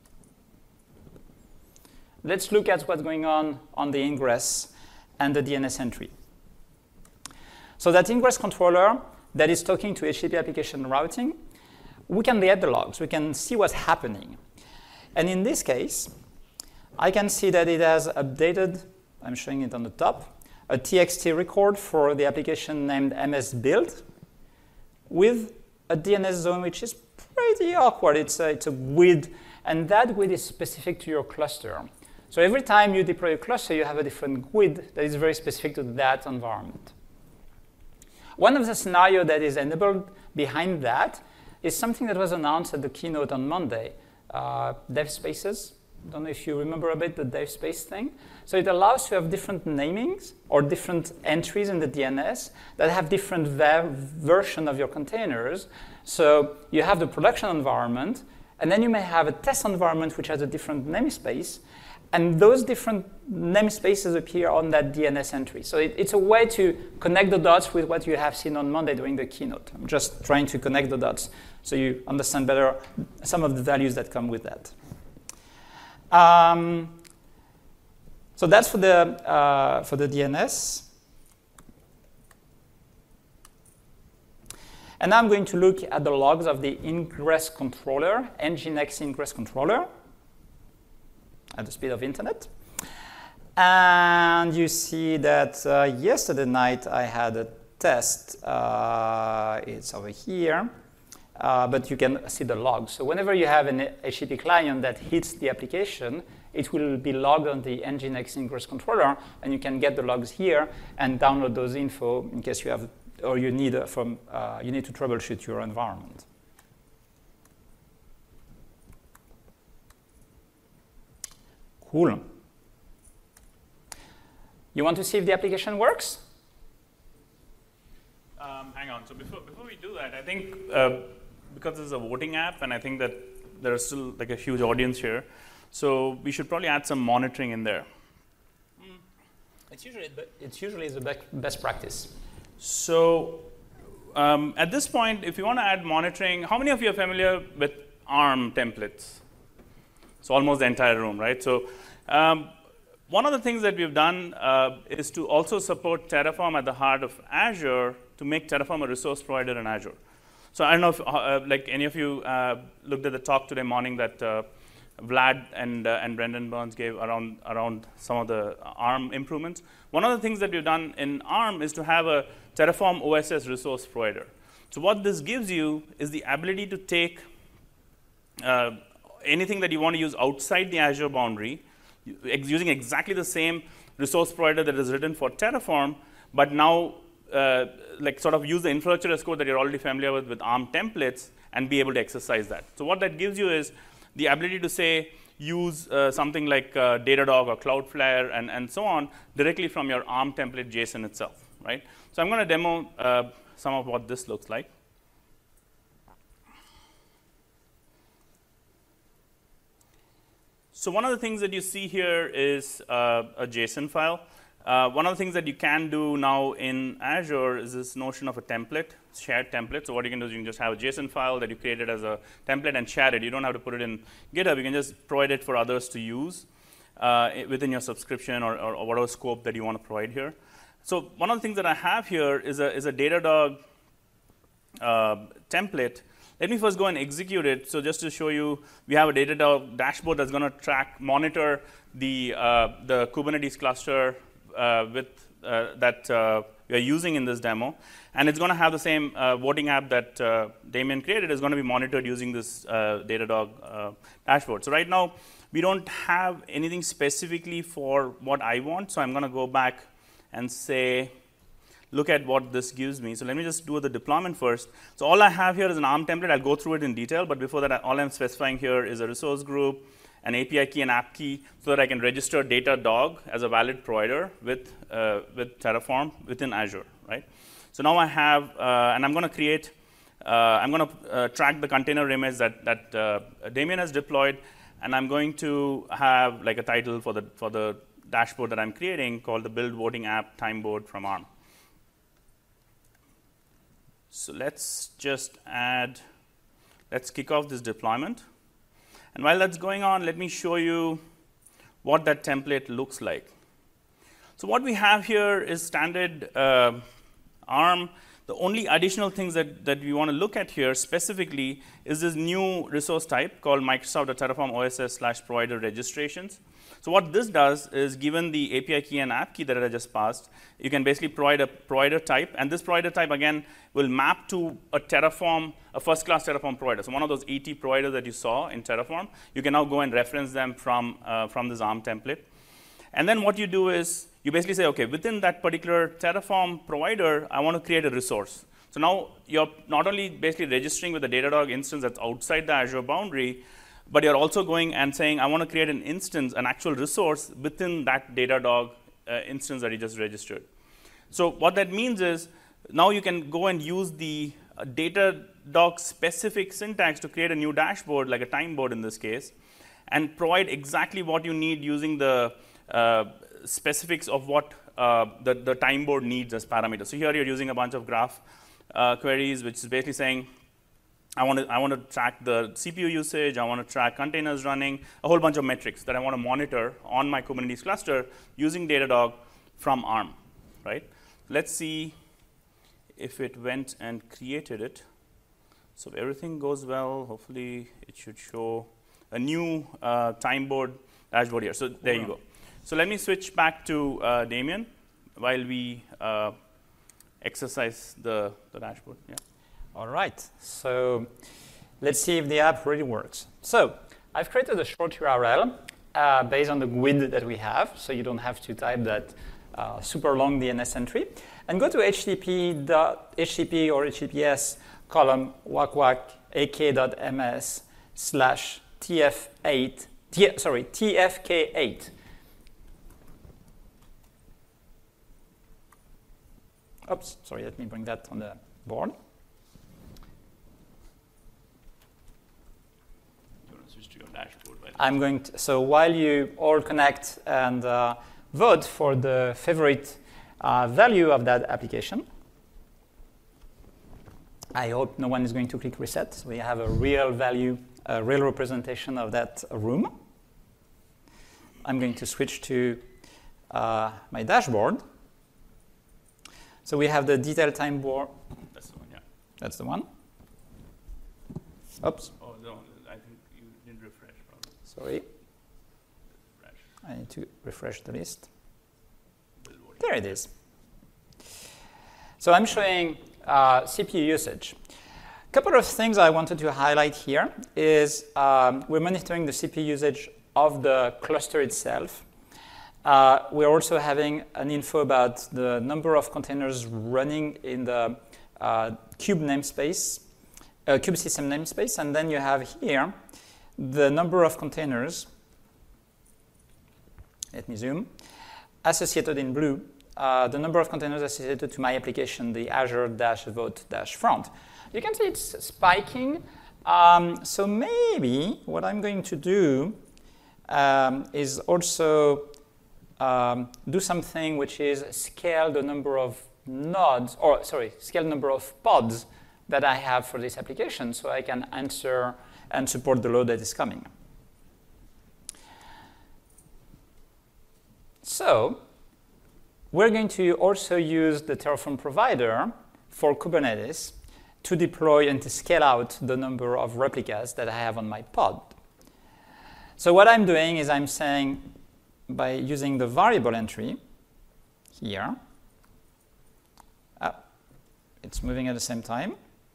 let's look at what's going on on the ingress and the D N S entry. So that ingress controller that is talking to H T T P application routing, we can read the logs. We can see what's happening. And in this case, I can see that it has updated, I'm showing it on the top, a T X T record for the application named M S build with a D N S zone which is pretty awkward. It's a, it's a G U I D, and that G U I D is specific to your cluster. So every time you deploy a cluster, you have a different G U I D that is very specific to that environment. One of the scenarios that is enabled behind that is something that was announced at the keynote on Monday, uh, dev spaces. I don't know if you remember a bit the dev space thing. So it allows you to have different namings or different entries in the D N S that have different version of your containers. So you have the production environment, and then you may have a test environment which has a different namespace. And those different namespaces appear on that D N S entry. So it, it's a way to connect the dots with what you have seen on Monday during the keynote. I'm just trying to connect the dots so you understand better some of the values that come with that. Um, so that's for the, uh, for the D N S. And now I'm going to look at the logs of the ingress controller, Nginx ingress controller, at the speed of internet. And you see that uh, yesterday night I had a test. Uh, it's over here. Uh, but you can see the logs. So whenever you have an H T T P client that hits the application, it will be logged on the Nginx ingress controller, and you can get the logs here and download those info in case you have or you need uh, from uh, you need to troubleshoot your environment. Cool. You want to see if the application works? Um, hang on. So before before we do that, I think uh, because this is a voting app, and I think that there is still like a huge audience here, so we should probably add some monitoring in there. Mm. It's usually it's usually the best practice. So um, at this point, if you want to add monitoring, how many of you are familiar with ARM templates? So almost the entire room, right? So um, one of the things that we've done uh, is to also support Terraform at the heart of Azure to make Terraform a resource provider in Azure. So I don't know if uh, like any of you uh, looked at the talk today morning that uh, Vlad and uh, and Brendan Burns gave around around some of the ARM improvements. One of the things that we've done in ARM is to have a Terraform O S S resource provider. So what this gives you is the ability to take uh, anything that you want to use outside the Azure boundary, using exactly the same resource provider that is written for Terraform, but now uh, like sort of use the infrastructure as code that you're already familiar with with ARM templates and be able to exercise that. So what that gives you is the ability to say, use uh, something like uh, Datadog or Cloudflare and, and so on directly from your ARM template JSON itself, right? So I'm going to demo uh, some of what this looks like. So one of the things that you see here is uh, a JSON file. Uh, one of the things that you can do now in Azure is this notion of a template, shared template. So what you can do is you can just have a JSON file that you created as a template and share it. You don't have to put it in GitHub. You can just provide it for others to use uh, within your subscription or, or, or whatever scope that you want to provide here. So one of the things that I have here is a, is a Datadog uh, template. Let me first go and execute it. So just to show you, we have a Datadog dashboard that's going to track, monitor the, uh, the Kubernetes cluster Uh, with uh, that uh, we are using in this demo, and it's going to have the same uh, voting app that uh, Damien created is going to be monitored using this uh, Datadog uh, dashboard. So right now we don't have anything specifically for what I want, so I'm going to go back and say, look at what this gives me. So let me just do the deployment first. So all I have here is an ARM template. I'll go through it in detail, but before that, all I'm specifying here is a resource group, an A P I key and app key, so that I can register Datadog as a valid provider with, uh, with Terraform within Azure, right? So now I have, uh, and I'm going to create, uh, I'm going to uh, track the container image that, that uh, Damien has deployed, and I'm going to have like a title for the, for the dashboard that I'm creating called the Build Voting App Time Board from ARM. So let's just add, let's kick off this deployment. And while that's going on, let me show you what that template looks like. So what we have here is standard uh, ARM. The only additional things that, that we want to look at here specifically is this new resource type called Microsoft.Terraform O S S slash provider registrations. So what this does is, given the A P I key and app key that I just passed, you can basically provide a provider type, and this provider type again will map to a Terraform, a first-class Terraform provider. So one of those E T providers that you saw in Terraform, you can now go and reference them from uh, from this ARM template. And then what you do is you basically say, okay, within that particular Terraform provider, I want to create a resource. So now you're not only basically registering with the Datadog instance that's outside the Azure boundary, but you're also going and saying, I want to create an instance, an actual resource within that Datadog uh, instance that you just registered. So what that means is, now you can go and use the uh, Datadog specific syntax to create a new dashboard, like a time board in this case, and provide exactly what you need using the uh, specifics of what uh, the, the time board needs as parameters. So here you're using a bunch of graph uh, queries, which is basically saying, I want to I want to track the C P U usage, I want to track containers running, a whole bunch of metrics that I want to monitor on my Kubernetes cluster using Datadog from ARM, right? Let's see if it went and created it. So if everything goes well, hopefully it should show a new uh, time board dashboard here. So there you go. So let me switch back to uh, Damien while we uh, exercise the, the dashboard. Yeah. All right, so let's see if the app really works. So I've created a short U R L uh, based on the G U I D that we have, so you don't have to type that uh, super long D N S entry. And go to http, http or H T T P S column wacwac ak.ms slash tf8, t, sorry, T F K eight. Oops, sorry, let me bring that on the board. I'm going to, so while you all connect and uh, vote for the favorite uh, value of that application, I hope no one is going to click reset. So we have a real value, a real representation of that room. I'm going to switch to uh, my dashboard. So we have the detailed time board. That's the one, yeah. That's the one. Oops. Oh, no, I think you didn't refresh, probably. Sorry. Refresh. I need to refresh the list. There it is. So I'm showing uh, C P U usage. A couple of things I wanted to highlight here is um, we're monitoring the C P U usage of the cluster itself. Uh, we're also having an info about the number of containers running in the uh, kube namespace, uh, kube system namespace, and then you have here the number of containers Let me zoom. Associated in blue, uh, the number of containers associated to my application, the Azure-vote-front. You can see it's spiking. Um, so maybe what I'm going to do um, is also um, do something which is scale the number of nodes, or sorry, scale the number of pods that I have for this application so I can answer and support the load that is coming. So we're going to also use the Terraform provider for Kubernetes to deploy and to scale out the number of replicas that I have on my pod. So what I'm doing is I'm saying, by using the variable entry here, ah, it's moving at the same time.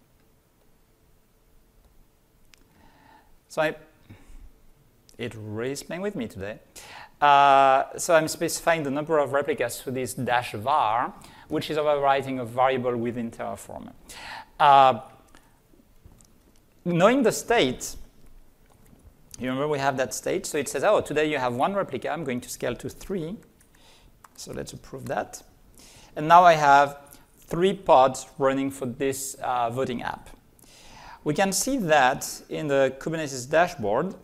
So I, it really is playing with me today. Uh, so I'm specifying the number of replicas to this dash var, which is overwriting a variable within Terraform. Uh, knowing the state, you remember we have that state, so it says, oh, today you have one replica, I'm going to scale to three. So let's approve that. And now I have three pods running for this uh, voting app. We can see that in the Kubernetes dashboard.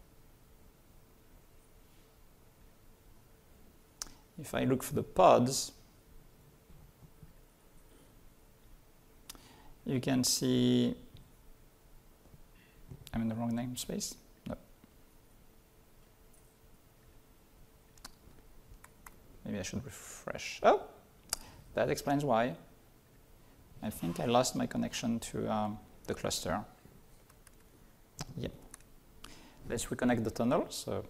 If I look for the pods, you can see I'm in the wrong namespace. No. Maybe I should refresh. Oh, that explains why. I think I lost my connection to um, the cluster. Yep. Let's reconnect the tunnel so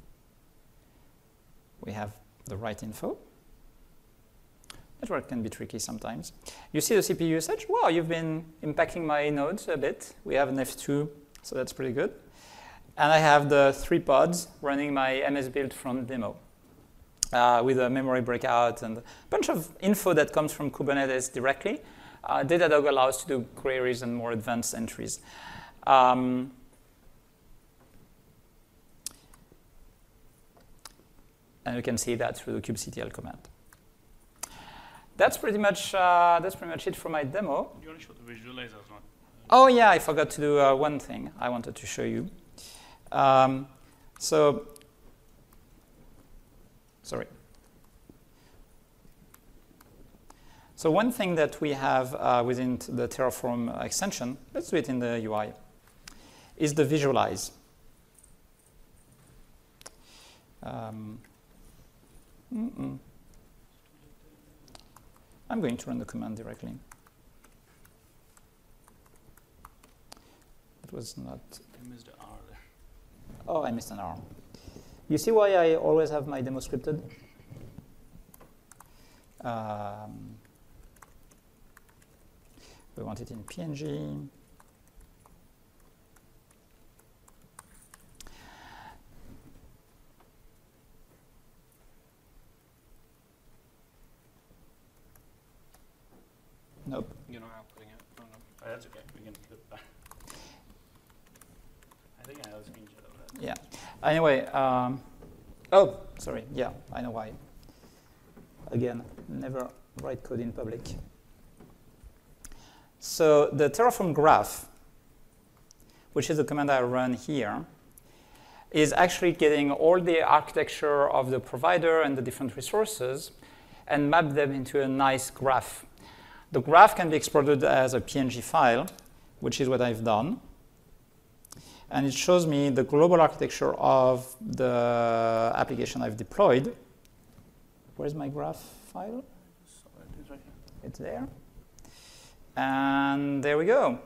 we have the right info. Network can be tricky sometimes. You see the C P U usage? Wow, you've been impacting my nodes a bit. We have an F two, so that's pretty good. And I have the three pods running my M S build front demo uh, with a memory breakout and a bunch of info that comes from Kubernetes directly. Uh, Datadog allows to do queries and more advanced entries. Um, and you can see that through the kubectl command. That's pretty much uh, that's pretty much it for my demo. You want to show the visualizers, not? Oh yeah, I forgot to do uh, one thing I wanted to show you. Um, so, sorry. So one thing that we have uh, within the Terraform extension, let's do it in the U I, is the visualize. Um, mm-mm. I'm going to run the command directly. It was not. I missed an R there. Oh, I missed an R. You see why I always have my demo scripted? Um, we want it in P N G. Nope. You're not outputting it. Oh, no. Oh, that's okay. We can flip back. I think I have a screenshot of that. Yeah. Anyway, um, oh, sorry. Yeah, I know why. Again, never write code in public. So the Terraform graph, which is the command I run here, is actually getting all the architecture of the provider and the different resources and map them into a nice graph. The graph can be exported as a P N G file, which is what I've done. And it shows me the global architecture of the application I've deployed. Where's my graph file? It's right here. It's there. And there we go.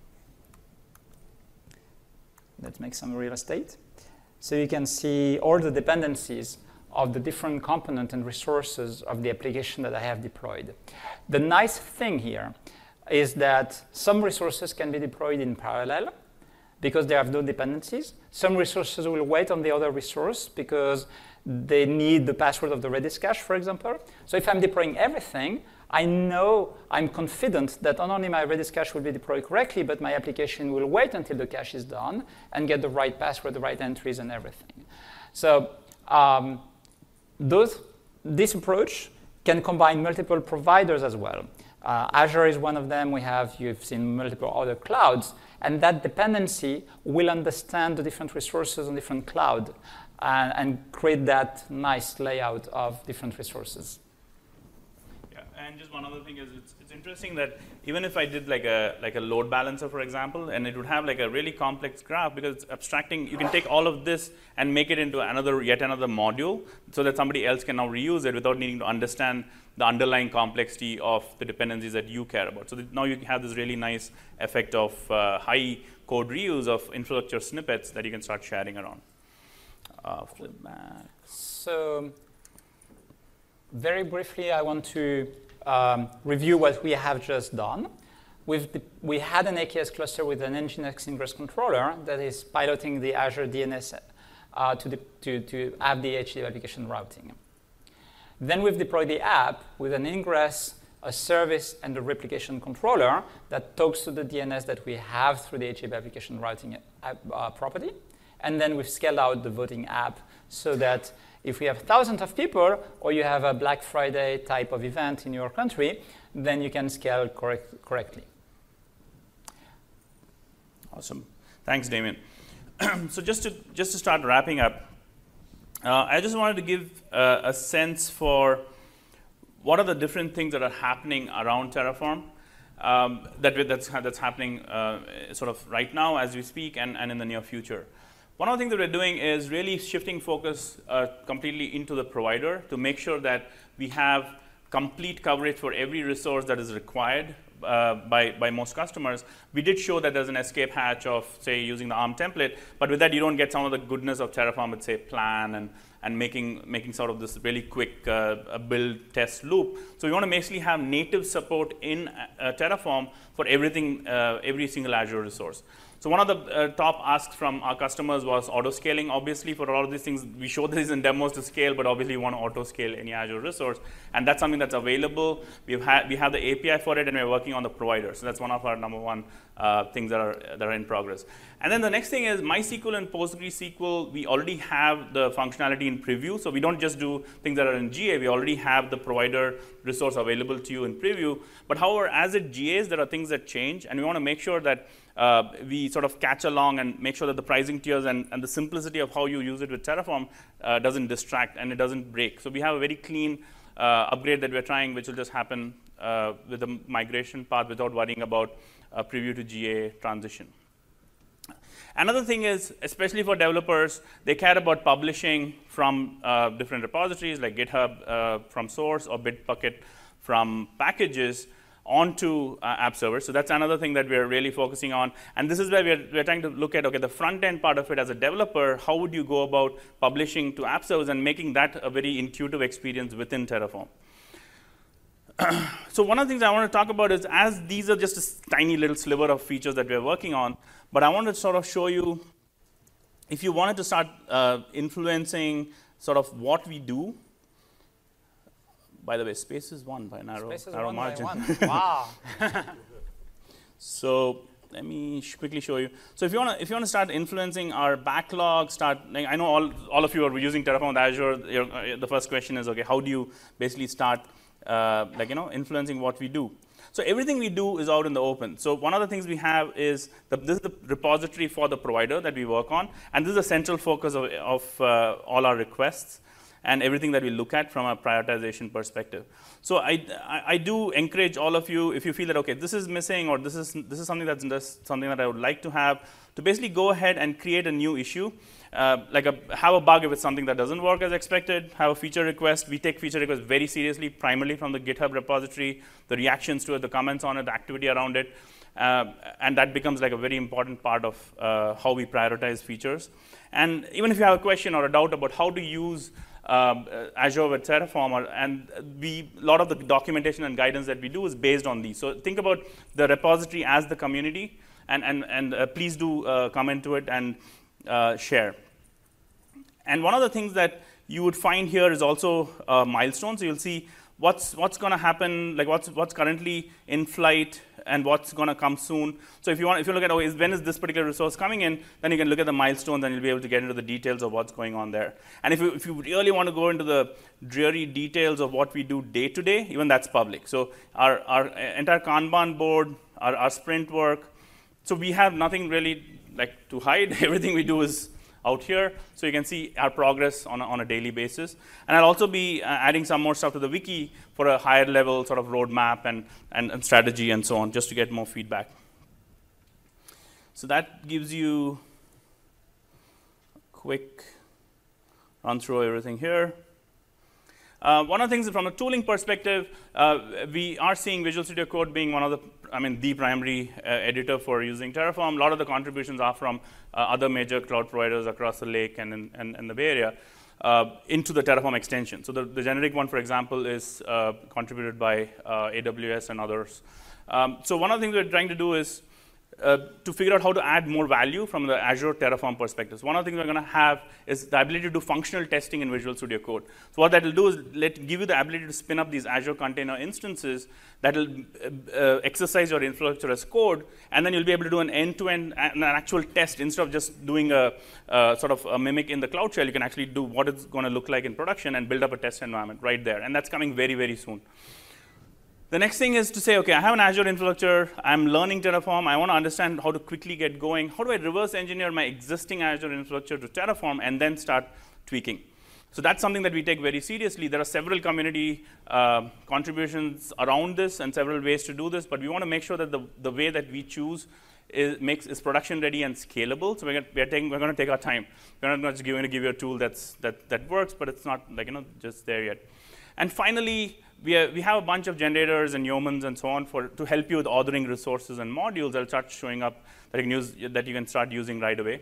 Let's make some real estate. So you can see all the dependencies of the different components and resources of the application that I have deployed. The nice thing here is that some resources can be deployed in parallel because they have no dependencies. Some resources will wait on the other resource because they need the password of the Redis cache, for example. So if I'm deploying everything, I know, I'm confident that not only my Redis cache will be deployed correctly, but my application will wait until the cache is done and get the right password, the right entries, and everything. So um, those, this approach can combine multiple providers as well. Uh, Azure is one of them. We have, you've seen multiple other clouds. And that dependency will understand the different resources on different clouds and, and create that nice layout of different resources. Yeah, and just one other thing is it's, it's interesting that even if I did like a, like a load balancer, for example, and it would have like a really complex graph because it's abstracting, you can take all of this and make it into another, yet another module so that somebody else can now reuse it without needing to understand the underlying complexity of the dependencies that you care about. So that now you have this really nice effect of uh, high code reuse of infrastructure snippets that you can start sharing around. Uh, flip back. So very briefly, I want to um, review what we have just done. We've the, we had an A K S cluster with an Nginx ingress controller that is piloting the Azure D N S uh, to, the, to, to have the H D application routing. Then we've deployed the app with an ingress, a service, and a replication controller that talks to the D N S that we have through the H D application routing app, uh, property. And then we've scaled out the voting app so that if we have thousands of people or you have a Black Friday type of event in your country, then you can scale correct, correctly. Awesome. Thanks, Damien. So just to, just to start wrapping up, Uh, I just wanted to give uh, a sense for what are the different things that are happening around Terraform um, that that's, that's happening uh, sort of right now as we speak and, and in the near future. One of the things that we're doing is really shifting focus uh, completely into the provider to make sure that we have complete coverage for every resource that is required uh, by, by most customers. We did show that there's an escape hatch of, say, using the ARM template, but with that you don't get some of the goodness of Terraform with, say, plan and, and making, making sort of this really quick uh, build test loop. So we want to basically have native support in uh, Terraform for everything, uh, every single Azure resource. So one of the uh, top asks from our customers was auto-scaling. Obviously, for a lot of these things, we show this in demos to scale, but obviously you want to auto-scale any Azure resource. And that's something that's available. We've had, we have the A P I for it, and we're working on the provider. So that's one of our number one uh, things that are, that are in progress. And then the next thing is MySQL and PostgreSQL. We already have the functionality in preview. So we don't just do things that are in G A. We already have the provider resource available to you in preview. But however, as it G As, there are things that change. And we want to make sure that Uh, we sort of catch along and make sure that the pricing tiers and, and the simplicity of how you use it with Terraform uh, doesn't distract and it doesn't break. So we have a very clean uh, upgrade that we're trying, which will just happen uh, with the migration path without worrying about uh, preview to G A transition. Another thing is, especially for developers, they care about publishing from uh, different repositories like GitHub uh, from source or Bitbucket from packages onto uh, app servers. So that's another thing that we're really focusing on. And this is where we're, we're trying to look at, okay, the front end part of it as a developer, how would you go about publishing to app servers and making that a very intuitive experience within Terraform? So one of the things I want to talk about is, as these are just a tiny little sliver of features that we're working on, but I want to sort of show you, if you wanted to start uh, influencing sort of what we do. By the way, space is one by narrow, space is narrow one margin. By one. Wow. So let me sh quickly show you. So if you want to, if you want to start influencing our backlog, start. Like, I know all all of you are using Terraform with Azure. Your, uh, the first question is, okay, how do you basically start, uh, like you know, influencing what we do? So everything we do is out in the open. So one of the things we have is the, this is the repository for the provider that we work on, and this is a central focus of, of uh, all our requests and everything that we look at from a prioritization perspective. So I, I, I do encourage all of you, if you feel that, okay, this is missing or this is, this is something that's just something that I would like to have, to basically go ahead and create a new issue. Uh, like a, have a bug if it's something that doesn't work as expected, have a feature request. We take feature requests very seriously, primarily from the GitHub repository, the reactions to it, the comments on it, the activity around it. Uh, and that becomes like a very important part of uh, how we prioritize features. And even if you have a question or a doubt about how to use Um, uh, Azure with Terraform, or, and we, a lot of the documentation and guidance that we do is based on these. So think about the repository as the community, and, and, and uh, please do uh, comment to it and uh, share. And one of the things that you would find here is also uh, milestones. So you'll see what's, what's going to happen, like what's, what's currently in flight and what's going to come soon. So if you want, if you look at, oh, is, when is this particular resource coming in, then you can look at the milestones and you'll be able to get into the details of what's going on there. And if you, if you really want to go into the dreary details of what we do day to day, even that's public. So our, our entire Kanban board, our, our sprint work, so we have nothing really like to hide. Everything we do is out here, so you can see our progress on a, on a daily basis. And I'll also be uh, adding some more stuff to the wiki for a higher level sort of roadmap and, and, and strategy and so on, just to get more feedback. So that gives you a quick run through everything here. Uh, one of the things from a tooling perspective, uh, we are seeing Visual Studio Code being one of the, I mean, the primary uh, editor for using Terraform. A lot of the contributions are from uh, other major cloud providers across the lake and in, and, and the Bay Area uh, into the Terraform extension. So the, the generic one, for example, is uh, contributed by uh, A W S and others. Um, so one of the things we're trying to do is Uh, to figure out how to add more value from the Azure Terraform perspective. So one of the things we're going to have is the ability to do functional testing in Visual Studio Code. So what that will do is let give you the ability to spin up these Azure container instances that will uh, exercise your infrastructure as code, and then you'll be able to do an end-to-end, an actual test instead of just doing a uh, sort of a mimic in the Cloud Shell. You can actually do what it's going to look like in production and build up a test environment right there, and that's coming very, very soon. The next thing is to say, okay, I have an Azure infrastructure, I'm learning Terraform, I want to understand how to quickly get going. How do I reverse engineer my existing Azure infrastructure to Terraform and then start tweaking? So that's something that we take very seriously. There are several community uh, contributions around this and several ways to do this, but we want to make sure that the, the way that we choose is, makes, is production ready and scalable. So we're, gonna, we're, taking, we're going to take our time. We're not just going to give you a tool that's, that, that works, but it's not like, you know, just there yet. And finally, We, are, we have a bunch of generators and yeomans and so on for, to help you with ordering resources and modules that will start showing up that you, can use, that you can start using right away.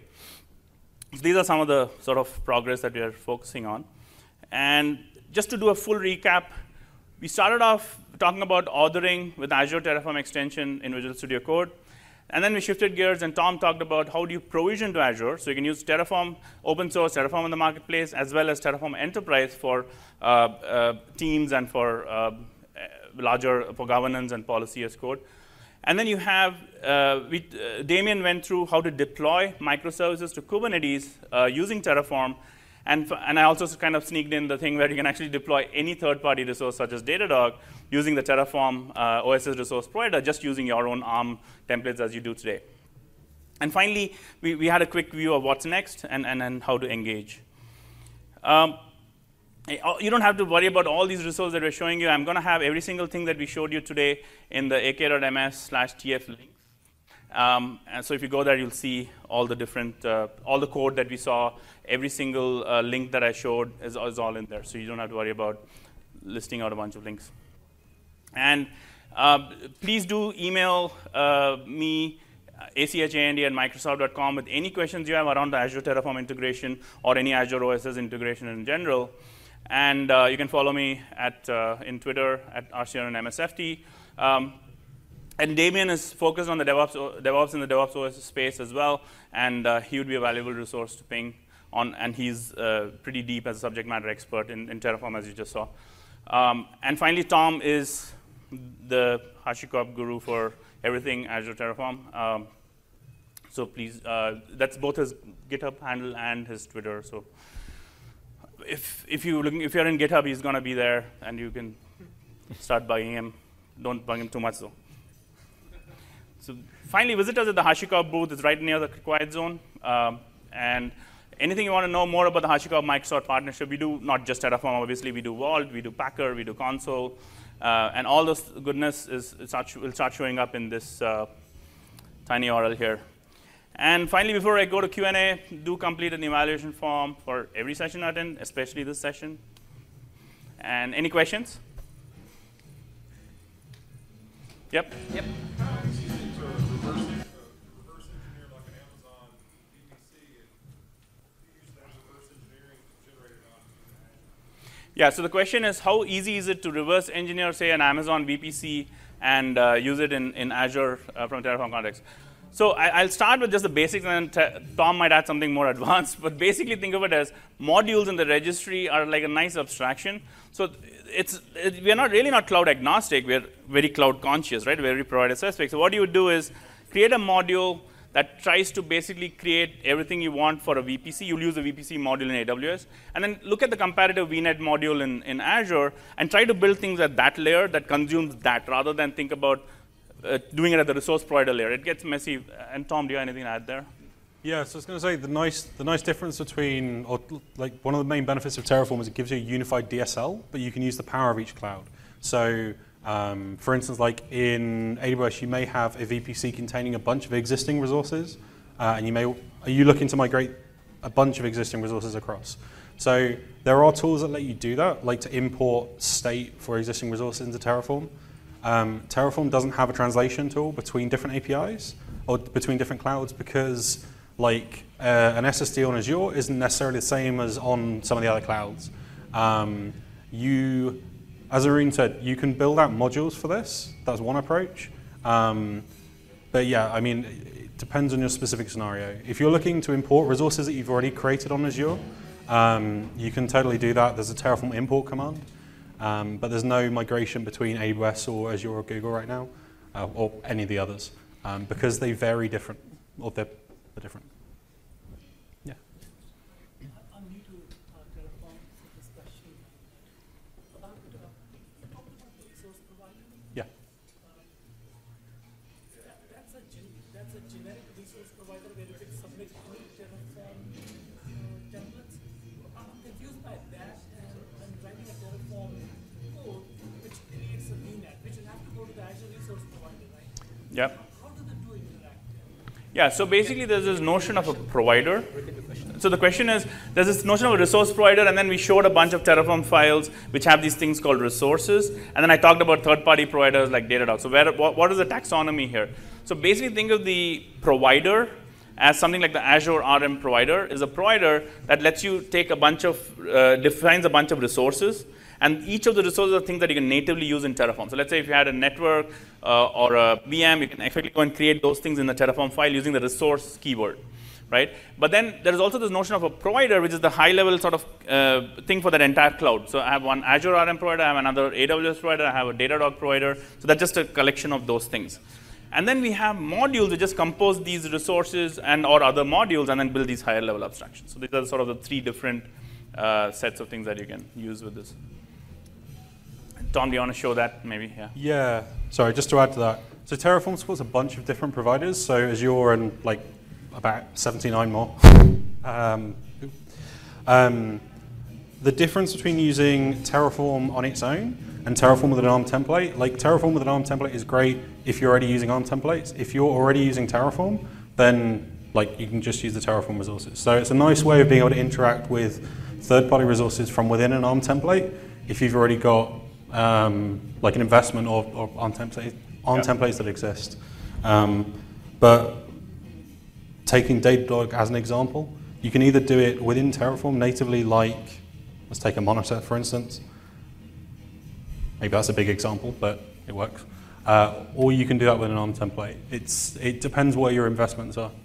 So these are some of the sort of progress that we are focusing on. And just to do a full recap, we started off talking about ordering with Azure Terraform extension in Visual Studio Code. And then we shifted gears, and Tom talked about how do you provision to Azure. So you can use Terraform open source, Terraform in the marketplace, as well as Terraform Enterprise for uh, uh, teams and for uh, larger, for governance and policy as code. And then you have, uh, we, uh, Damien went through how to deploy microservices to Kubernetes uh, using Terraform. And, and I also kind of sneaked in the thing where you can actually deploy any third-party resource, such as Datadog, using the Terraform uh, O S S resource provider, just using your own ARM templates as you do today. And finally, we, we had a quick view of what's next and, and, and how to engage. Um, you don't have to worry about all these resources that we're showing you. I'm going to have every single thing that we showed you today in the ak.ms slash tf link. Um, and so if you go there, you'll see all the different, uh, all the code that we saw. Every single uh, link that I showed is, is all in there. So you don't have to worry about listing out a bunch of links. And uh, please do email uh, me, achandy at microsoft dot com, with any questions you have around the Azure Terraform integration or any Azure O S S integration in general. And uh, you can follow me at uh, in Twitter at R C R N M S F T. Um, And Damien is focused on the DevOps, DevOps in the DevOps O S S space as well, and uh, he would be a valuable resource to ping on, and he's uh, pretty deep as a subject matter expert in, in Terraform, as you just saw. Um, and finally, Tom is the HashiCorp guru for everything Azure Terraform. Um, so please, uh, that's both his GitHub handle and his Twitter. So if if you looking, if you're in GitHub, he's going to be there, and you can start bugging him. Don't bug him too much, though. So finally, visit us at the HashiCorp booth. It's right near the Quiet Zone. Um, and anything you want to know more about the HashiCorp Microsoft partnership, we do not just Terraform. Obviously, we do Vault, we do Packer, we do Console. Uh, and all this goodness is, is start, will start showing up in this uh, tiny U R L here. And finally, before I go to Q and A, do complete an evaluation form for every session I attend, especially this session. And any questions? Yep. Yep. Yeah, so the question is, how easy is it to reverse engineer, say, an Amazon V P C and uh, use it in, in Azure uh, from a Terraform context? So I, I'll start with just the basics, and then Tom might add something more advanced. But basically, think of it as modules in the registry are like a nice abstraction. So it's it, we're not really not cloud agnostic. We're very cloud conscious, right? We're very provider specific. So what you would do is create a module that tries to basically create everything you want for a V P C. You'll use a V P C module in A W S, and then look at the comparative V NET module in, in Azure, and try to build things at that layer that consumes that, rather than think about uh, doing it at the resource provider layer. It gets messy. And Tom, do you have anything to add there? Yeah, so I was going to say the nice, the nice difference between, or like one of the main benefits of Terraform is it gives you a unified D S L, but you can use the power of each cloud. So, um, for instance, like in A W S, you may have a V P C containing a bunch of existing resources, uh, and you may, are you looking to migrate a bunch of existing resources across? So there are tools that let you do that, like to import state for existing resources into Terraform. Um, Terraform doesn't have a translation tool between different A P Is or between different clouds, because like uh, an S S D on Azure isn't necessarily the same as on some of the other clouds. Um, you, as Arun said, you can build out modules for this. That's one approach. Um, but yeah, I mean, it depends on your specific scenario. If you're looking to import resources that you've already created on Azure, um, you can totally do that. There's a Terraform import command, um, but there's no migration between A W S or Azure or Google right now, uh, or any of the others, um, because they vary different, or they're are different. Yeah. I'm new to uh, Terraform, so this question about uh, about the resource provider. Yeah. Uh, that, that's a gen that's a generic resource provider where you can submit any Terraform uh, templates. I'm confused by that, and I'm writing a Terraform code which creates a V NET, which will have to go to the Azure resource provider, right? Yep. How do the two interact? Yeah, so basically there's this notion of a provider. So the question is, there's this notion of a resource provider, and then we showed a bunch of Terraform files which have these things called resources. And then I talked about third-party providers like Datadog. So where, what, what is the taxonomy here? So basically think of the provider as something like the Azure R M provider is a provider that lets you take a bunch of, uh, defines a bunch of resources. And each of the resources are things that you can natively use in Terraform. So let's say if you had a network uh, or a V M, you can effectively go and create those things in the Terraform file using the resource keyword, right? But then there is also this notion of a provider, which is the high-level sort of uh, thing for that entire cloud. So I have one Azure R M provider, I have another A W S provider, I have a Datadog provider. So that's just a collection of those things. And then we have modules that just compose these resources and or other modules and then build these higher-level abstractions. So these are sort of the three different uh, sets of things that you can use with this. Tom, do you want to show that maybe? Yeah. Yeah. Sorry, just to add to that. So Terraform supports a bunch of different providers. So Azure and like about seventy-nine more. Um, um, the difference between using Terraform on its own and Terraform with an ARM template, like Terraform with an ARM template is great if you're already using ARM templates. If you're already using Terraform, then like you can just use the Terraform resources. So it's a nice way of being able to interact with third-party resources from within an ARM template if you've already got um, like an investment or, or ARM, template, ARM yeah. templates that exist. Um, but taking Datadog as an example, you can either do it within Terraform natively, like, let's take a monitor, for instance. Maybe that's a big example, but it works. Uh, or you can do that with an ARM template. It's, it depends what your investments are.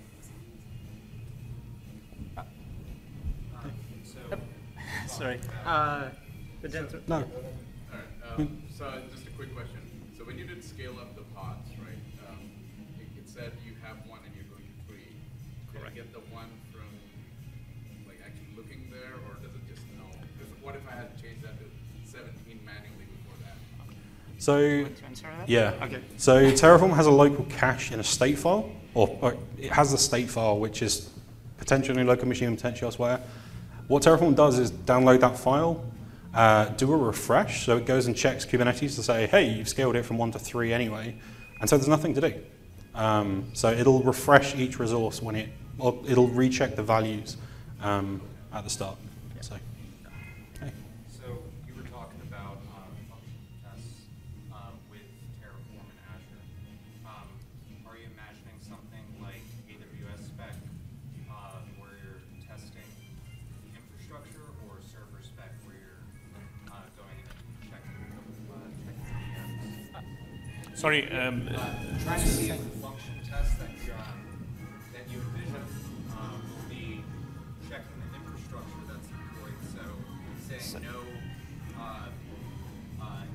Uh, so, Sorry. Uh, the gentleman. No. All right. Um, so just a quick question. So when you did scale up the pods, right? Um, it, it said you have one and you're going to three. Correct. Did I get the one from like actually looking there, or does it just know? Because what if I had to change that to seventeen manually before that? So that? yeah. Okay. So Terraform has a local cache in a state file, or, or it has the state file, which is potentially local machine and potentially elsewhere. What Terraform does is download that file, uh, do a refresh, so it goes and checks Kubernetes to say, hey, you've scaled it from one to three anyway, and so there's nothing to do. Um, so it'll refresh each resource when it, or it'll recheck the values um, at the start. Yeah. So, okay. So you were talking about um, function tests uh, with Terraform and Azure. Um, are you imagining something like A W S spec uh, where you're testing infrastructure, or server spec where you're uh, going and checking, uh, checking V Ms? Sorry. Um, Uh, trying to see if the function test that you uh, that you envision um, will be checking the infrastructure that's deployed. So saying no, uh,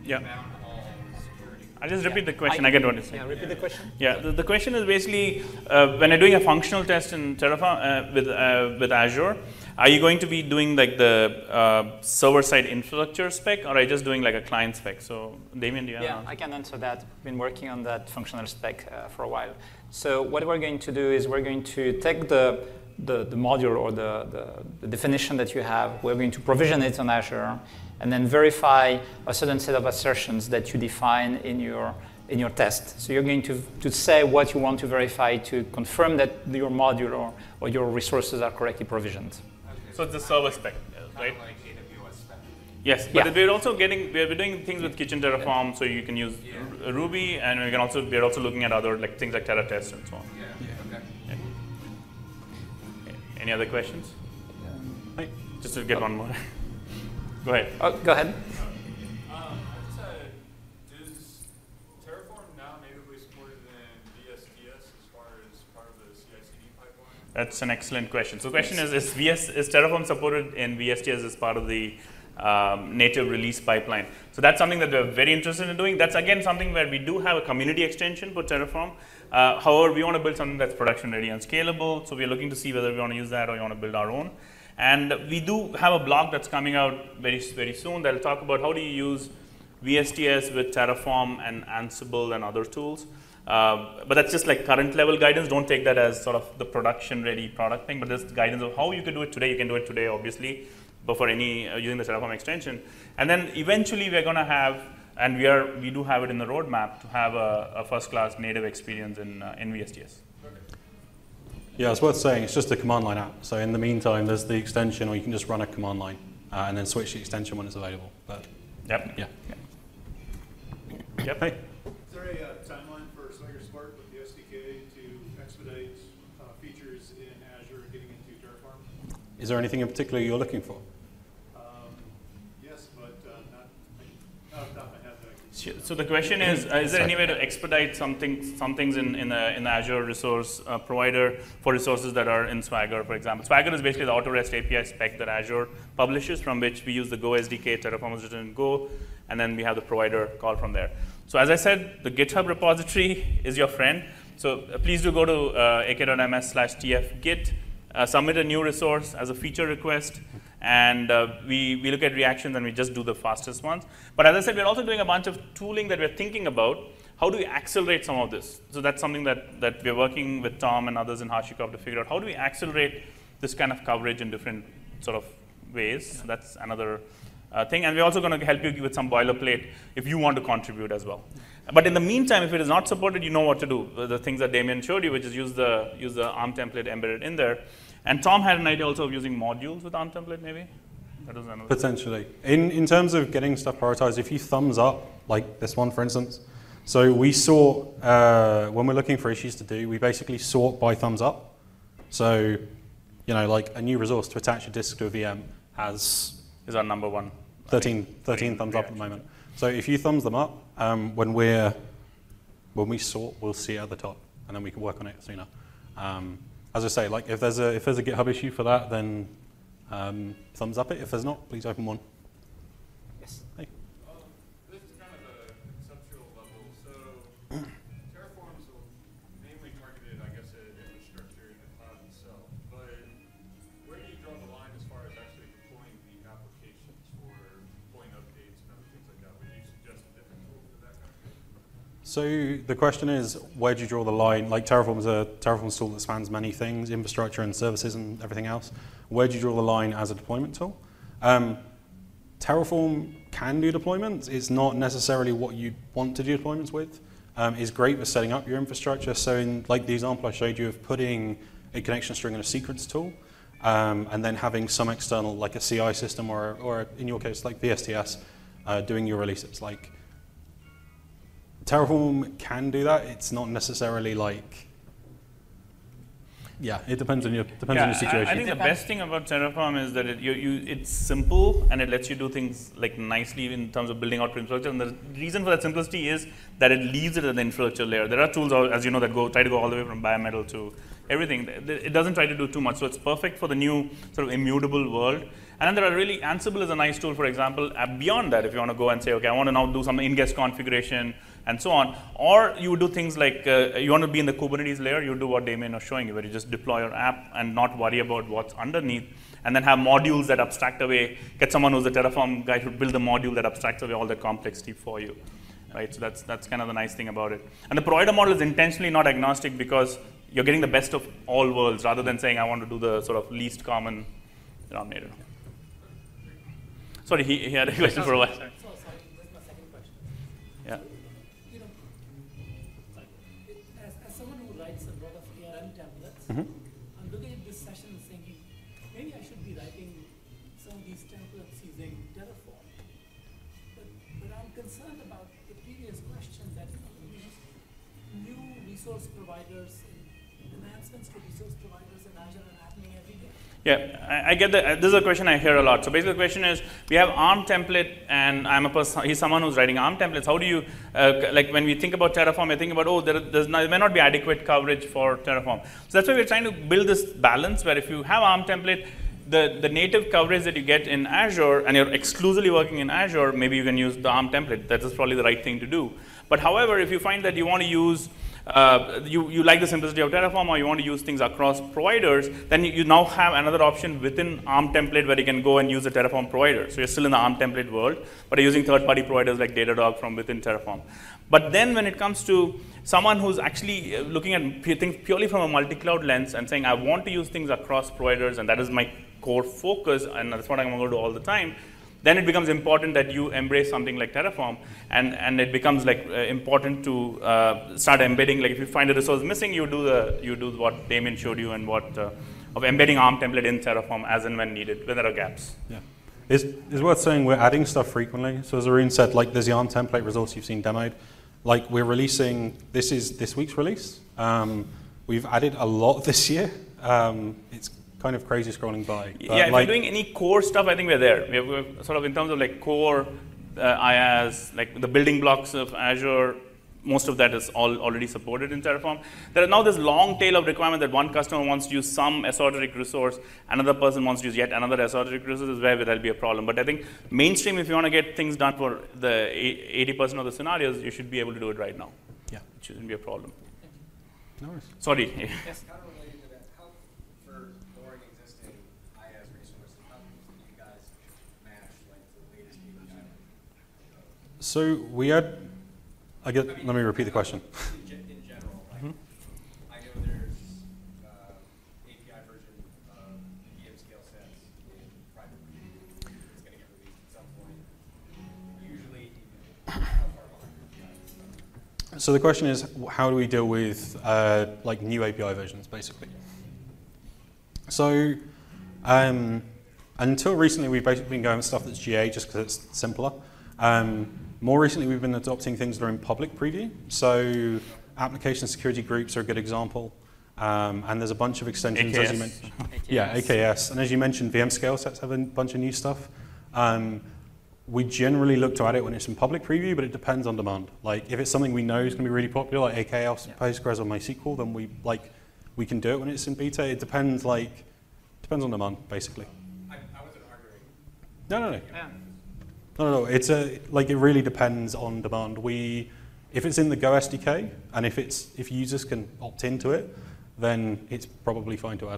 Yeah. bound all security. I'll just repeat Yeah. the question. I- I, get what you're saying. Yeah, repeat the question. Yeah, the, the question is basically uh, when you're doing a functional test in Terraform uh, with uh, with Azure, are you going to be doing like the uh, server-side infrastructure spec, or are you just doing like a client spec? So, Damien, do you have Yeah, an I can answer that. I've been working on that functional spec uh, for a while. So what we're going to do is we're going to take the the, the module or the, the, the definition that you have. We're going to provision it on Azure, and then verify a certain set of assertions that you define in your in your test. So you're going to, to say what you want to verify to confirm that your module or, or your resources are correctly provisioned. So it's a server spec, right? Kind of like A W S spec. Yes, but Yeah. we're also getting we're doing things with Kitchen Terraform, so you can use Yeah. R- Ruby, and we can also we're also looking at other like things like Terra Test and so on. Yeah. Okay. Any other questions? Hey. Just to get one more. Go ahead. Oh, go ahead. Um, I just had, does Terraform now natively supported in V S T S as far as part of the C I C D pipeline? That's an excellent question. So the question is, is, V S, is Terraform supported in V S T S as part of the um, native release pipeline? So that's something that we're very interested in doing. That's again something where we do have a community extension for Terraform. Uh, however, we want to build something that's production ready and scalable. So we're looking to see whether we want to use that or we want to build our own. And we do have a blog that's coming out very, very soon that'll talk about how do you use V S T S with Terraform and Ansible and other tools. Uh, but that's just like current level guidance. Don't take that as sort of the production ready product thing, but there's guidance of how you can do it today. You can do it today, obviously, but for any uh, using the Terraform extension. And then eventually we're going to have, and we are we do have it in the roadmap to have a, a first class native experience in uh, in V S T S. Yeah, it's worth saying it's just a command line app. So in the meantime, there's the extension, or you can just run a command line uh, and then switch the extension when it's available. But Yep. yeah. Yep. Hey. Is there a uh, timeline for Swagger Spark with the S D K to expedite uh, features in Azure getting into Terraform? Is there anything in particular you're looking for? Um, yes, but uh, not, not off the top of my head that I can. So the question is, uh, is there any way to expedite something, some things in, in, the, in the Azure resource uh, provider for resources that are in Swagger, for example? Swagger is basically the Auto-REST A P I spec that Azure publishes, from which we use the Go S D K, Terraform is written in Go, and then we have the provider call from there. So as I said, the GitHub repository is your friend. So uh, please do go to uh, ak.ms slash tfgit, uh, submit a new resource as a feature request, and uh, we, we look at reactions and we just do the fastest ones. But as I said, we're also doing a bunch of tooling that we're thinking about. How do we accelerate some of this? So that's something that, that we're working with Tom and others in HashiCorp to figure out. How do we accelerate this kind of coverage in different sort of ways? So that's another uh, thing. And we're also going to help you with some boilerplate if you want to contribute as well. But in the meantime, if it is not supported, you know what to do. The, the things that Damien showed you, which is use the, use the ARM template embedded in there. And Tom had an idea also of using modules with ARM template, maybe? That was another. Potentially. In, in terms of getting stuff prioritized, if you thumbs up, like this one, for instance, so we sort, uh, when we're looking for issues to do, we basically sort by thumbs up. So, you know, like a new resource to attach a disk to a V M has Is our number one. thirteen, thirteen thumbs up at the moment. So if you thumbs them up, um, when we're when we sort, we'll see it at the top, and then we can work on it sooner. Um, as I say, like if there's a if there's a GitHub issue for that, then um, thumbs up it. If there's not, please open one. Yes. Hey. Um, this is kind of a conceptual level. So Terraform's mainly targeted, I guess, at infrastructure in the cloud itself. But where do you draw the line as far as actually deploying the applications for deploying updates and other things like that? Would you suggest a different tool for that kind of thing? So the question is, where do you draw the line? Like Terraform is a Terraform's tool that spans many things, infrastructure and services and everything else. Where do you draw the line as a deployment tool? Um, Terraform can do deployments. It's not necessarily what you want to do deployments with. Um, it's great for setting up your infrastructure. So in like the example I showed you of putting a connection string in a secrets tool, um, and then having some external, like a C I system, or, or in your case, like V S T S, uh, doing your releases. Like Terraform can do that. It's not necessarily like, yeah, it depends on your depends on your situation. I, I think the best thing about Terraform is that it, you, you, it's simple and it lets you do things like nicely in terms of building out infrastructure. And the reason for that simplicity is that it leaves it at the infrastructure layer. There are tools, as you know, that go try to go all the way from bare metal to everything. It doesn't try to do too much, so it's perfect for the new sort of immutable world. And then there are really, Ansible is a nice tool, for example, uh, beyond that, if you want to go and say, okay, I want to now do some in-guest configuration and so on. Or you would do things like, uh, you want to be in the Kubernetes layer, you do what Damien was showing you, where you just deploy your app and not worry about what's underneath, and then have modules that abstract away, get someone who's a Terraform guy to build a module that abstracts away all the complexity for you. Right, so that's that's kind of the nice thing about it. And the provider model is intentionally not agnostic because you're getting the best of all worlds rather than saying I want to do the sort of least common denominator. Sorry, he, he had a question for a while. So, sorry, that's my second question. Yeah. You know, sorry, it, as, as someone who writes a lot of A R M templates, Mm-hmm. I'm looking at this session and thinking, maybe I should be writing some of these templates using Terraform. But, but I'm concerned about the previous question that these new resource providers, enhancements to resource providers in Azure are happening every day. Yeah, I, I get that. This is a question I hear a lot. So basically the question is, we have ARM template, and I'm a person, he's someone who's writing ARM templates. How do you, uh, like when we think about Terraform, I think about, oh, there, there's not, there may not be adequate coverage for Terraform. So that's why we're trying to build this balance where if you have ARM template, the, the native coverage that you get in Azure, and you're exclusively working in Azure, maybe you can use the ARM template. That is probably the right thing to do. But however, if you find that you want to use Uh, you, you like the simplicity of Terraform, or you want to use things across providers, then you, you now have another option within ARM template where you can go and use the Terraform provider. So you're still in the ARM template world, but you're using third-party providers like Datadog from within Terraform. But then when it comes to someone who's actually looking at things purely from a multi-cloud lens and saying, I want to use things across providers, and that is my core focus, and that's what I'm going to do all the time, then it becomes important that you embrace something like Terraform, and, and it becomes like uh, important to uh, start embedding. Like if you find a resource missing, you do the you do what Damien showed you, and what uh, of embedding ARM template in Terraform as and when needed, when there are gaps. Yeah, it's, it's worth saying we're adding stuff frequently. So as Arun said, like there's the ARM template resource you've seen demoed. Like we're releasing, this is this week's release. Um, we've added a lot this year. Um, it's kind of crazy scrolling by. Yeah, if like, you're doing any core stuff, I think we're there. We're, we're sort of in terms of like core uh, IaaS, like the building blocks of Azure, most of that is all already supported in Terraform. There are now this long tail of requirement that one customer wants to use some esoteric resource, another person wants to use yet another esoteric resource, is where there'll be a problem. But I think mainstream, if you want to get things done for the eighty percent of the scenarios, you should be able to do it right now. Yeah. It shouldn't be a problem. No worries. Sorry. Yes. Kind of related to that, how, for lowering existing IaaS resources, how do you guys match like the latest A P I? So we had, I get, I mean, let me repeat the question. In, ge in general, like, mm-hmm. I know there's uh, A P I version of V M scale sets in private preview. It's going to get released at some point. Usually, how far behind? So the question is, how do we deal with uh, like new A P I versions, basically? So um, until recently, we've basically been going with stuff that's G A just because it's simpler. Um, more recently, we've been adopting things that are in public preview. So application security groups are a good example. Um, and there's a bunch of extensions, A K S. as you mentioned. Yeah, A K S. And as you mentioned, V M scale sets have a bunch of new stuff. Um, We generally look to add it when it's in public preview, but it depends on demand. Like if it's something we know is going to be really popular, like A K S, yeah. Postgres, or MySQL, then we like we can do it when it's in beta. It depends, like depends on demand, basically. I, I wasn't arguing. No, no, no, Yeah. no, no. no. It's a like it really depends on demand. We if it's in the Go S D K and if it's if users can opt into it, then it's probably fine to add.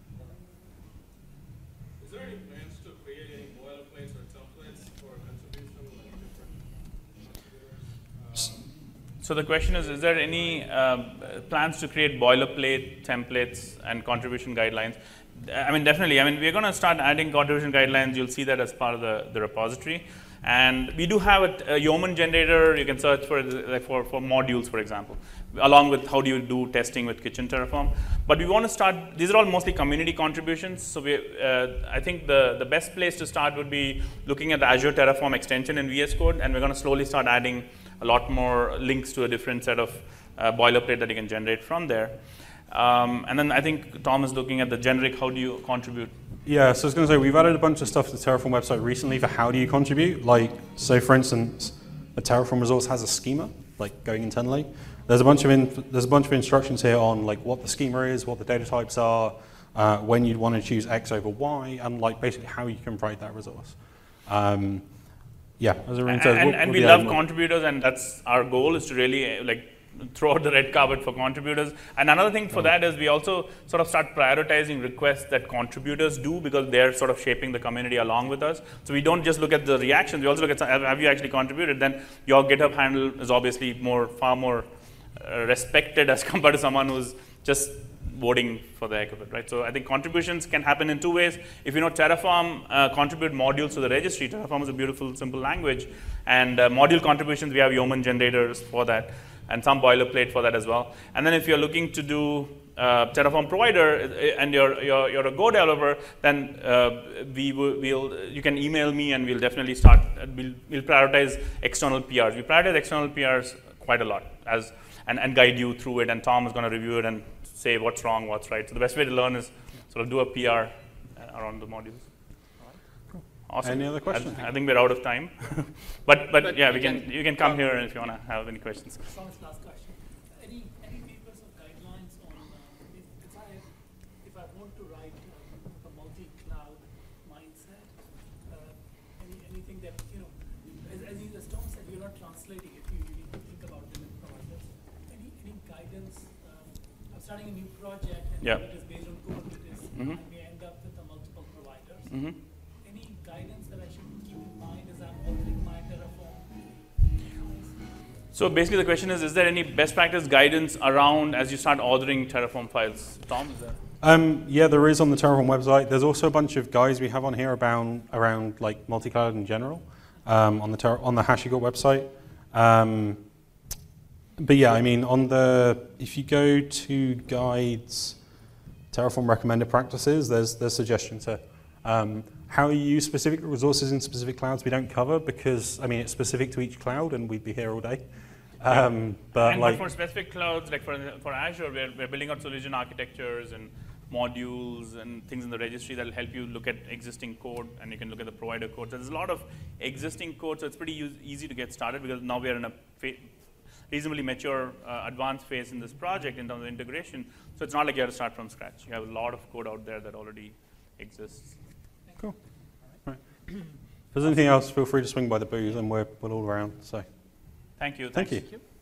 Is there any plans to create any boilerplates or templates for contribution, like different contributors? Uh, So the question is, is there any uh, plans to create boilerplate templates and contribution guidelines? I mean, definitely. I mean, we're going to start adding contribution guidelines. You'll see that as part of the, the repository. And we do have a, a Yeoman generator. You can search for, like for for modules, for example, along with how do you do testing with Kitchen Terraform. But we want to start, these are all mostly community contributions. So we, uh, I think the, the best place to start would be looking at the Azure Terraform extension in V S Code. And we're going to slowly start adding a lot more links to a different set of uh, boilerplate that you can generate from there. Um, and then I think Tom is looking at the generic, how do you contribute? Yeah, so I was going to say, we've added a bunch of stuff to the Terraform website recently for how do you contribute. Like, so for instance, a Terraform resource has a schema, like going internally. There's a bunch of in, there's a bunch of instructions here on like what the schema is, what the data types are, uh, when you'd want to choose X over Y, and like basically how you can write that resource. Um, yeah, as Arun said, and, we'll, and we'll we be love adding more. contributors, and that's our goal, is to really uh, like throw out the red carpet for contributors. And another thing for that is we also sort of start prioritizing requests that contributors do, because they're sort of shaping the community along with us. So we don't just look at the reactions, we also look at some, have, have you actually contributed? Then your GitHub handle is obviously more, far more uh, respected as compared to someone who's just voting for the heck of it, right? So I think contributions can happen in two ways. If you know Terraform, uh, contribute modules to the registry. Terraform is a beautiful, simple language. And uh, module contributions, we have Yeoman generators for that, and some boilerplate for that as well. And then if you're looking to do uh, Terraform provider and you're, you're, you're a Go developer, then uh, we will, we'll, you can email me and we'll definitely start, we'll, we'll prioritize external P Rs. We prioritize external P Rs quite a lot as and, and guide you through it, and Tom is going to review it and say what's wrong, what's right. So the best way to learn is sort of do a P R around the modules. Awesome. Any other questions? I, I think we're out of time. but, but But yeah, we we can, can- you can come here if you want to have any questions. Thomas, last question. Any, any papers or guidelines on uh, if, if, I, if I want to write uh, a multi-cloud mindset, uh, any, anything that, you know, as, as, you, as Tom said, you're not translating it, you, you need to think about different providers. Any, any guidance? Um, I'm starting a new project and Yeah. it is based on Kubernetes. Mhm. I may end up with the multiple providers. Mm-hmm. Any guidance that I should keep in mind as I'm altering my Terraform? So basically the question is, is there any best practice guidance around as you start ordering Terraform files? Tom, is there? Um, yeah, there is on the Terraform website. There's also a bunch of guides we have on here about around like multi-cloud in general um, on the ter- on the HashiCorp website. Um, but yeah, I mean, on the if you go to guides, Terraform recommended practices, there's there's suggestions here. Um, how you use specific resources in specific clouds we don't cover, because I mean it's specific to each cloud, and we'd be here all day. Um, but and like but for specific clouds, like for, for Azure, we're, we're building out solution architectures and modules and things in the registry that will help you look at existing code, and you can look at the provider code. So there's a lot of existing code, so it's pretty use, easy to get started, because now we are in a fa- reasonably mature, uh, advanced phase in this project in terms of integration. So it's not like you have to start from scratch. You have a lot of code out there that already exists. cool. Right. If there's anything else, feel free to swing by the booth, and we're we're all around. So Thank you. thank Thanks. you.